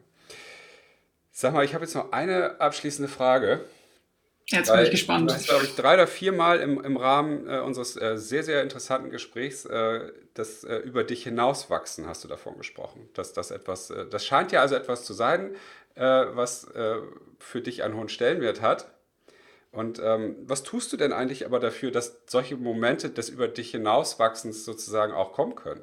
Sag mal, ich habe jetzt noch eine abschließende Frage. Jetzt bin ich gespannt. Du hast, glaube ich, drei oder vier Mal im, im Rahmen äh, unseres äh, sehr, sehr interessanten Gesprächs äh, das äh, über dich hinauswachsen hast du davon gesprochen. Dass das etwas, äh, das scheint ja also etwas zu sein, äh, was äh, für dich einen hohen Stellenwert hat. Und ähm, was tust du denn eigentlich aber dafür, dass solche Momente des über dich hinauswachsens sozusagen auch kommen können?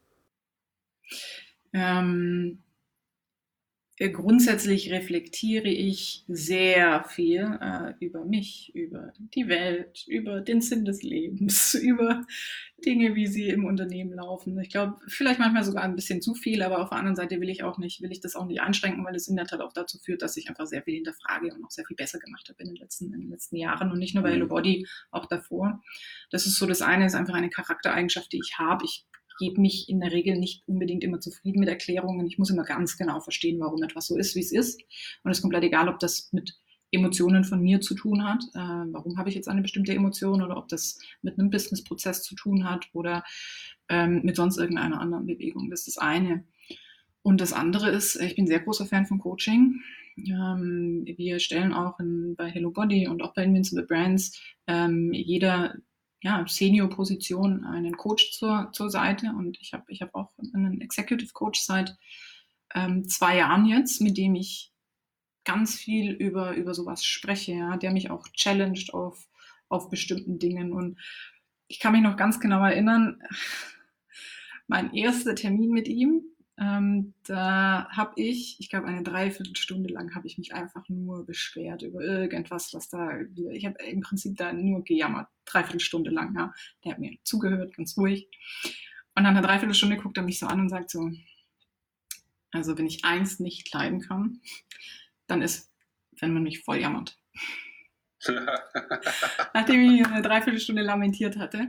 Ähm... Grundsätzlich reflektiere ich sehr viel äh, über mich, über die Welt, über den Sinn des Lebens, über Dinge, wie sie im Unternehmen laufen. Ich glaube, vielleicht manchmal sogar ein bisschen zu viel, aber auf der anderen Seite will ich auch nicht, will ich das auch nicht einschränken, weil es in der Tat auch dazu führt, dass ich einfach sehr viel hinterfrage und auch sehr viel besser gemacht habe in den letzten, in den letzten Jahren und nicht nur bei Hello Body, auch davor. Das ist so das eine, ist einfach eine Charaktereigenschaft, die ich habe. Ich gebe mich in der Regel nicht unbedingt immer zufrieden mit Erklärungen. Ich muss immer ganz genau verstehen, warum etwas so ist, wie es ist. Und es ist komplett egal, ob das mit Emotionen von mir zu tun hat. Äh, warum habe ich jetzt eine bestimmte Emotion oder ob das mit einem Businessprozess zu tun hat oder ähm, mit sonst irgendeiner anderen Bewegung. Das ist das eine. Und das andere ist, ich bin ein sehr großer Fan von Coaching. Ähm, wir stellen auch in, bei Hello Body und auch bei Invincible Brands ähm, jeder ja, Senior-Position einen Coach zur, zur Seite und ich habe ich hab auch einen Executive Coach seit ähm, zwei Jahren jetzt, mit dem ich ganz viel über, über sowas spreche, ja, der mich auch challenged auf, auf bestimmten Dingen und ich kann mich noch ganz genau erinnern, mein erster Termin mit ihm, ähm, da habe ich, ich glaube eine Dreiviertelstunde lang habe ich mich einfach nur beschwert über irgendwas, was da, ich habe im Prinzip da nur gejammert, Dreiviertelstunde lang, ja. Der hat mir zugehört, ganz ruhig. Und nach einer Dreiviertelstunde guckt er mich so an und sagt so, also wenn ich eins nicht leiden kann, dann ist, wenn man mich voll jammert. Nachdem ich eine Dreiviertelstunde lamentiert hatte.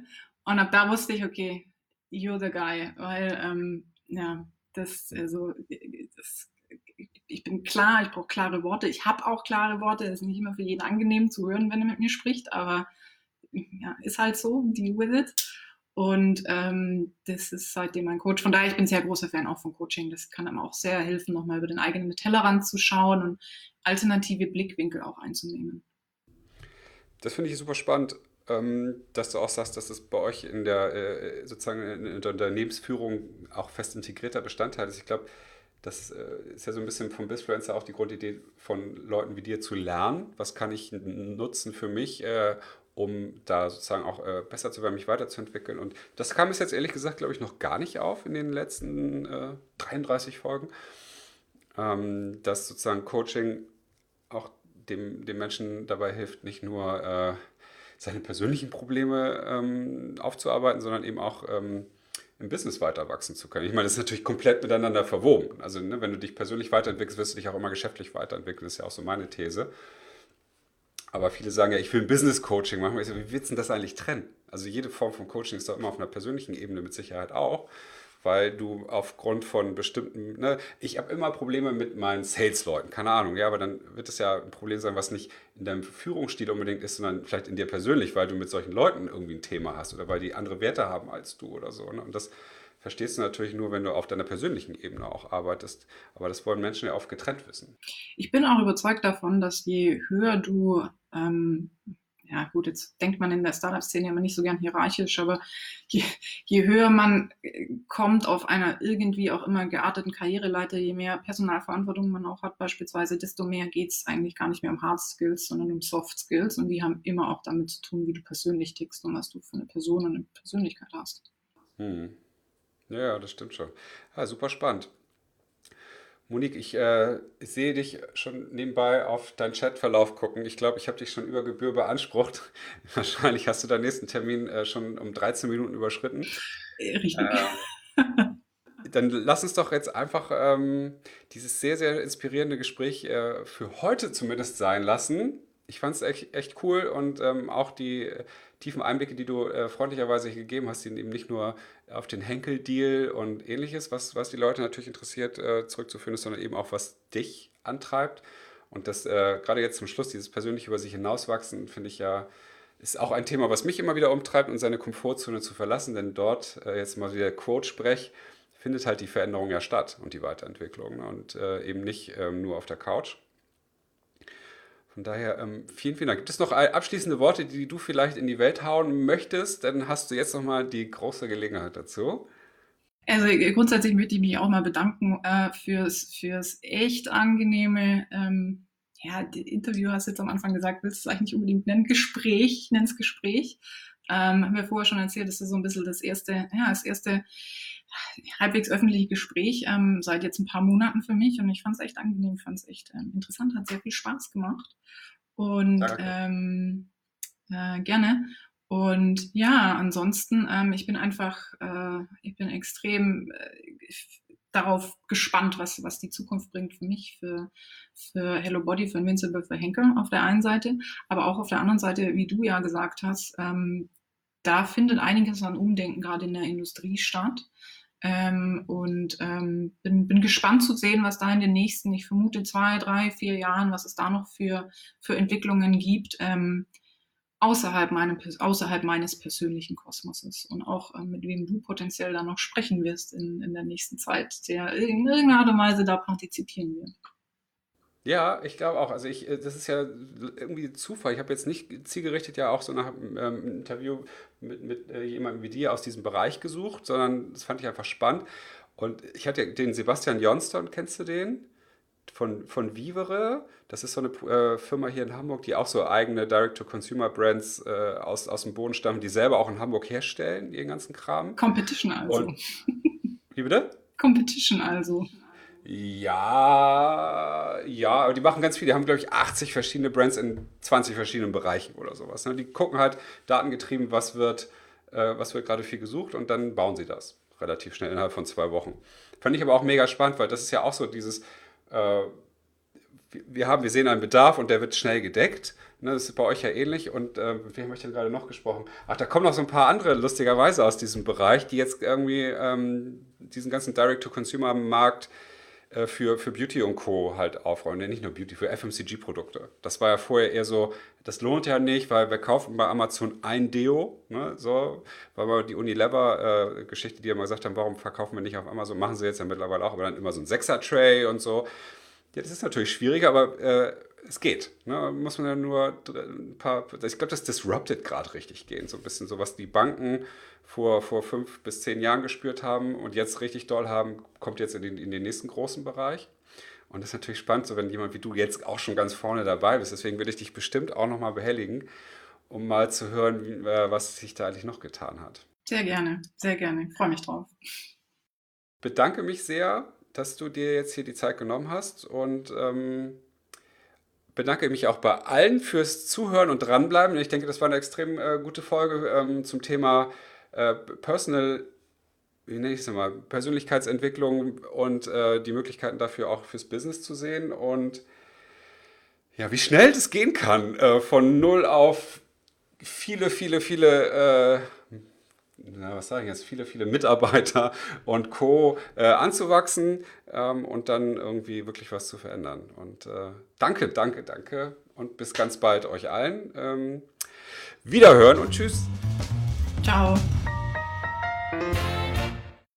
Und ab da wusste ich, okay, you're the guy, weil, ähm, ja, das, also, das, ich bin klar, ich brauche klare Worte. Ich habe auch klare Worte. Es ist nicht immer für jeden angenehm zu hören, wenn er mit mir spricht, aber ja, ist halt so, deal with it. Und ähm, das ist seitdem mein Coach. Von daher, ich bin ein sehr großer Fan auch von Coaching. Das kann einem auch sehr helfen, nochmal über den eigenen Tellerrand zu schauen und alternative Blickwinkel auch einzunehmen. Das finde ich super spannend, ähm, dass du auch sagst, dass es bei euch in der äh, sozusagen in der Unternehmensführung auch fest integrierter Bestandteil ist. Ich glaube, das äh, ist ja so ein bisschen vom Bizfluencer auch die Grundidee von Leuten wie dir zu lernen. Was kann ich n- nutzen für mich, äh, um da sozusagen auch äh, besser zu werden, mich weiterzuentwickeln. Und das kam bis jetzt ehrlich gesagt, glaube ich, noch gar nicht auf in den letzten äh, dreiunddreißig Folgen, ähm, dass sozusagen Coaching auch dem, dem Menschen dabei hilft, nicht nur äh, seine persönlichen Probleme ähm, aufzuarbeiten, sondern eben auch ähm, im Business weiter wachsen zu können. Ich meine, das ist natürlich komplett miteinander verwoben. Also, ne, wenn du dich persönlich weiterentwickelst, wirst du dich auch immer geschäftlich weiterentwickeln. Das ist ja auch so meine These. Aber viele sagen ja, ich will ein Business-Coaching machen. Ich so, wie willst du denn das eigentlich trennen? Also jede Form von Coaching ist doch immer auf einer persönlichen Ebene mit Sicherheit auch, weil du aufgrund von bestimmten, ne, ich habe immer Probleme mit meinen Sales-Leuten, keine Ahnung, ja, aber dann wird es ja ein Problem sein, was nicht in deinem Führungsstil unbedingt ist, sondern vielleicht in dir persönlich, weil du mit solchen Leuten irgendwie ein Thema hast oder weil die andere Werte haben als du oder so. Ne? Und das verstehst du natürlich nur, wenn du auf deiner persönlichen Ebene auch arbeitest. Aber das wollen Menschen ja oft getrennt wissen. Ich bin auch überzeugt davon, dass je höher du, ähm, ja gut, jetzt denkt man in der Startup-Szene immer nicht so gern hierarchisch, aber je, je höher man äh, kommt auf einer irgendwie auch immer gearteten Karriereleiter, je mehr Personalverantwortung man auch hat beispielsweise, desto mehr geht es eigentlich gar nicht mehr um Hard Skills, sondern um Soft Skills und die haben immer auch damit zu tun, wie du persönlich tickst und was du für eine Person und eine Persönlichkeit hast. Hm. Ja, ja, das stimmt schon. Ja, super spannend. Monique, ich, äh, ich sehe dich schon nebenbei auf deinen Chatverlauf gucken. Ich glaube, ich habe dich schon über Gebühr beansprucht. Wahrscheinlich hast du deinen nächsten Termin äh, schon um dreizehn Minuten überschritten. Äh, Richtig. Ähm, Dann lass uns doch jetzt einfach ähm, dieses sehr, sehr inspirierende Gespräch äh, für heute zumindest sein lassen. Ich fand es echt, echt cool und ähm, auch die äh, tiefen Einblicke, die du äh, freundlicherweise hier gegeben hast, die eben nicht nur auf den Henkel-Deal und ähnliches, was, was die Leute natürlich interessiert, äh, zurückzuführen ist, sondern eben auch, was dich antreibt. Und das äh, gerade jetzt zum Schluss, dieses persönlich über sich hinauswachsen, finde ich ja, ist auch ein Thema, was mich immer wieder umtreibt und seine Komfortzone zu verlassen, denn dort, äh, jetzt mal wieder Quote sprech, findet halt die Veränderung ja statt und die Weiterentwicklung, ne? Und äh, eben nicht ähm, nur auf der Couch. Von daher ähm, vielen, vielen Dank. Gibt es noch äh, abschließende Worte, die du vielleicht in die Welt hauen möchtest? Dann hast du jetzt nochmal die große Gelegenheit dazu. Also äh, grundsätzlich möchte ich mich auch mal bedanken äh, fürs, fürs echt angenehme, ähm, ja, die Interview hast du jetzt am Anfang gesagt, willst du es eigentlich nicht unbedingt nennen, Gespräch, ich nenne es Gespräch. Ähm, haben wir vorher schon erzählt, das ist so ein bisschen das erste, ja, das erste halbwegs öffentliche Gespräch ähm, seit jetzt ein paar Monaten für mich und ich fand es echt angenehm, fand es echt ähm, interessant, hat sehr viel Spaß gemacht und Danke. ähm, äh, gerne. Und ja, ansonsten, ähm, ich bin einfach, äh, ich bin extrem äh, darauf gespannt, was, was die Zukunft bringt für mich, für, für Hello Body, für Invincible, für Henkel auf der einen Seite, aber auch auf der anderen Seite, wie du ja gesagt hast, ähm, da findet einiges an Umdenken gerade in der Industrie statt. Ähm, und ähm, bin, bin gespannt zu sehen, was da in den nächsten, ich vermute, zwei, drei, vier Jahren, was es da noch für, für Entwicklungen gibt, ähm, außerhalb, meinem, außerhalb meines persönlichen Kosmoses und auch ähm, mit wem du potenziell da noch sprechen wirst in, in der nächsten Zeit, der in irgendeiner Art und Weise da partizipieren wird. Ja, ich glaube auch. Also ich, äh, das ist ja irgendwie Zufall. Ich habe jetzt nicht zielgerichtet ja auch so nach ähm, einem Interview mit, mit äh, jemandem wie dir aus diesem Bereich gesucht, sondern das fand ich einfach spannend. Und ich hatte den Sebastian Johnston, kennst du den? Von, von Vivere. Das ist so eine äh, Firma hier in Hamburg, die auch so eigene Direct-to-Consumer-Brands äh, aus, aus dem Boden stammen, die selber auch in Hamburg herstellen, ihren ganzen Kram. Competition also. Und, wie bitte? Competition also. Ja, ja, aber die machen ganz viel. Die haben, glaube ich, achtzig verschiedene Brands in zwanzig verschiedenen Bereichen oder sowas. Ne? Die gucken halt datengetrieben, was wird, äh, was wird gerade viel gesucht und dann bauen sie das relativ schnell innerhalb von zwei Wochen. Fand ich aber auch mega spannend, weil das ist ja auch so dieses, äh, wir haben, wir sehen einen Bedarf und der wird schnell gedeckt. Ne, das ist bei euch ja ähnlich. Und äh, mit wem habe ich denn gerade noch gesprochen? Ach, da kommen noch so ein paar andere lustigerweise aus diesem Bereich, die jetzt irgendwie ähm, diesen ganzen Direct-to-Consumer-Markt äh, für, für Beauty und Co. halt aufräumen. Ja, nicht nur Beauty, für F M C G-Produkte. Das war ja vorher eher so, das lohnt ja nicht, weil wir kaufen bei Amazon ein Deo. Ne, so, weil wir die Unilever-Geschichte, äh, die ja mal gesagt haben, warum verkaufen wir nicht auf Amazon, machen sie jetzt ja mittlerweile auch, aber dann immer so ein Sechser-Tray und so. Ja, das ist natürlich schwieriger, aber äh, es geht. Ne? Muss man ja nur ein paar. Ich glaube, das disrupted gerade richtig gehen. So ein bisschen so, was die Banken vor, vor fünf bis zehn Jahren gespürt haben und jetzt richtig doll haben, kommt jetzt in den, in den nächsten großen Bereich. Und das ist natürlich spannend, so wenn jemand wie du jetzt auch schon ganz vorne dabei bist. Deswegen würde ich dich bestimmt auch nochmal behelligen, um mal zu hören, wie, äh, was sich da eigentlich noch getan hat. Sehr gerne, sehr gerne. Ich freue mich drauf. Bedanke mich sehr, dass du dir jetzt hier die Zeit genommen hast und ähm, bedanke mich auch bei allen fürs Zuhören und dranbleiben. Ich denke, das war eine extrem äh, gute Folge ähm, zum Thema äh, Personal, wie nenne ich es mal, Persönlichkeitsentwicklung und äh, die Möglichkeiten dafür auch fürs Business zu sehen und ja, wie schnell das gehen kann, äh, von null auf viele, viele, viele äh, Na, was sage ich jetzt, viele, viele Mitarbeiter und Co. Äh, anzuwachsen ähm, und dann irgendwie wirklich was zu verändern. Und äh, danke, danke, danke und bis ganz bald euch allen. Ähm, wiederhören und tschüss. Ciao.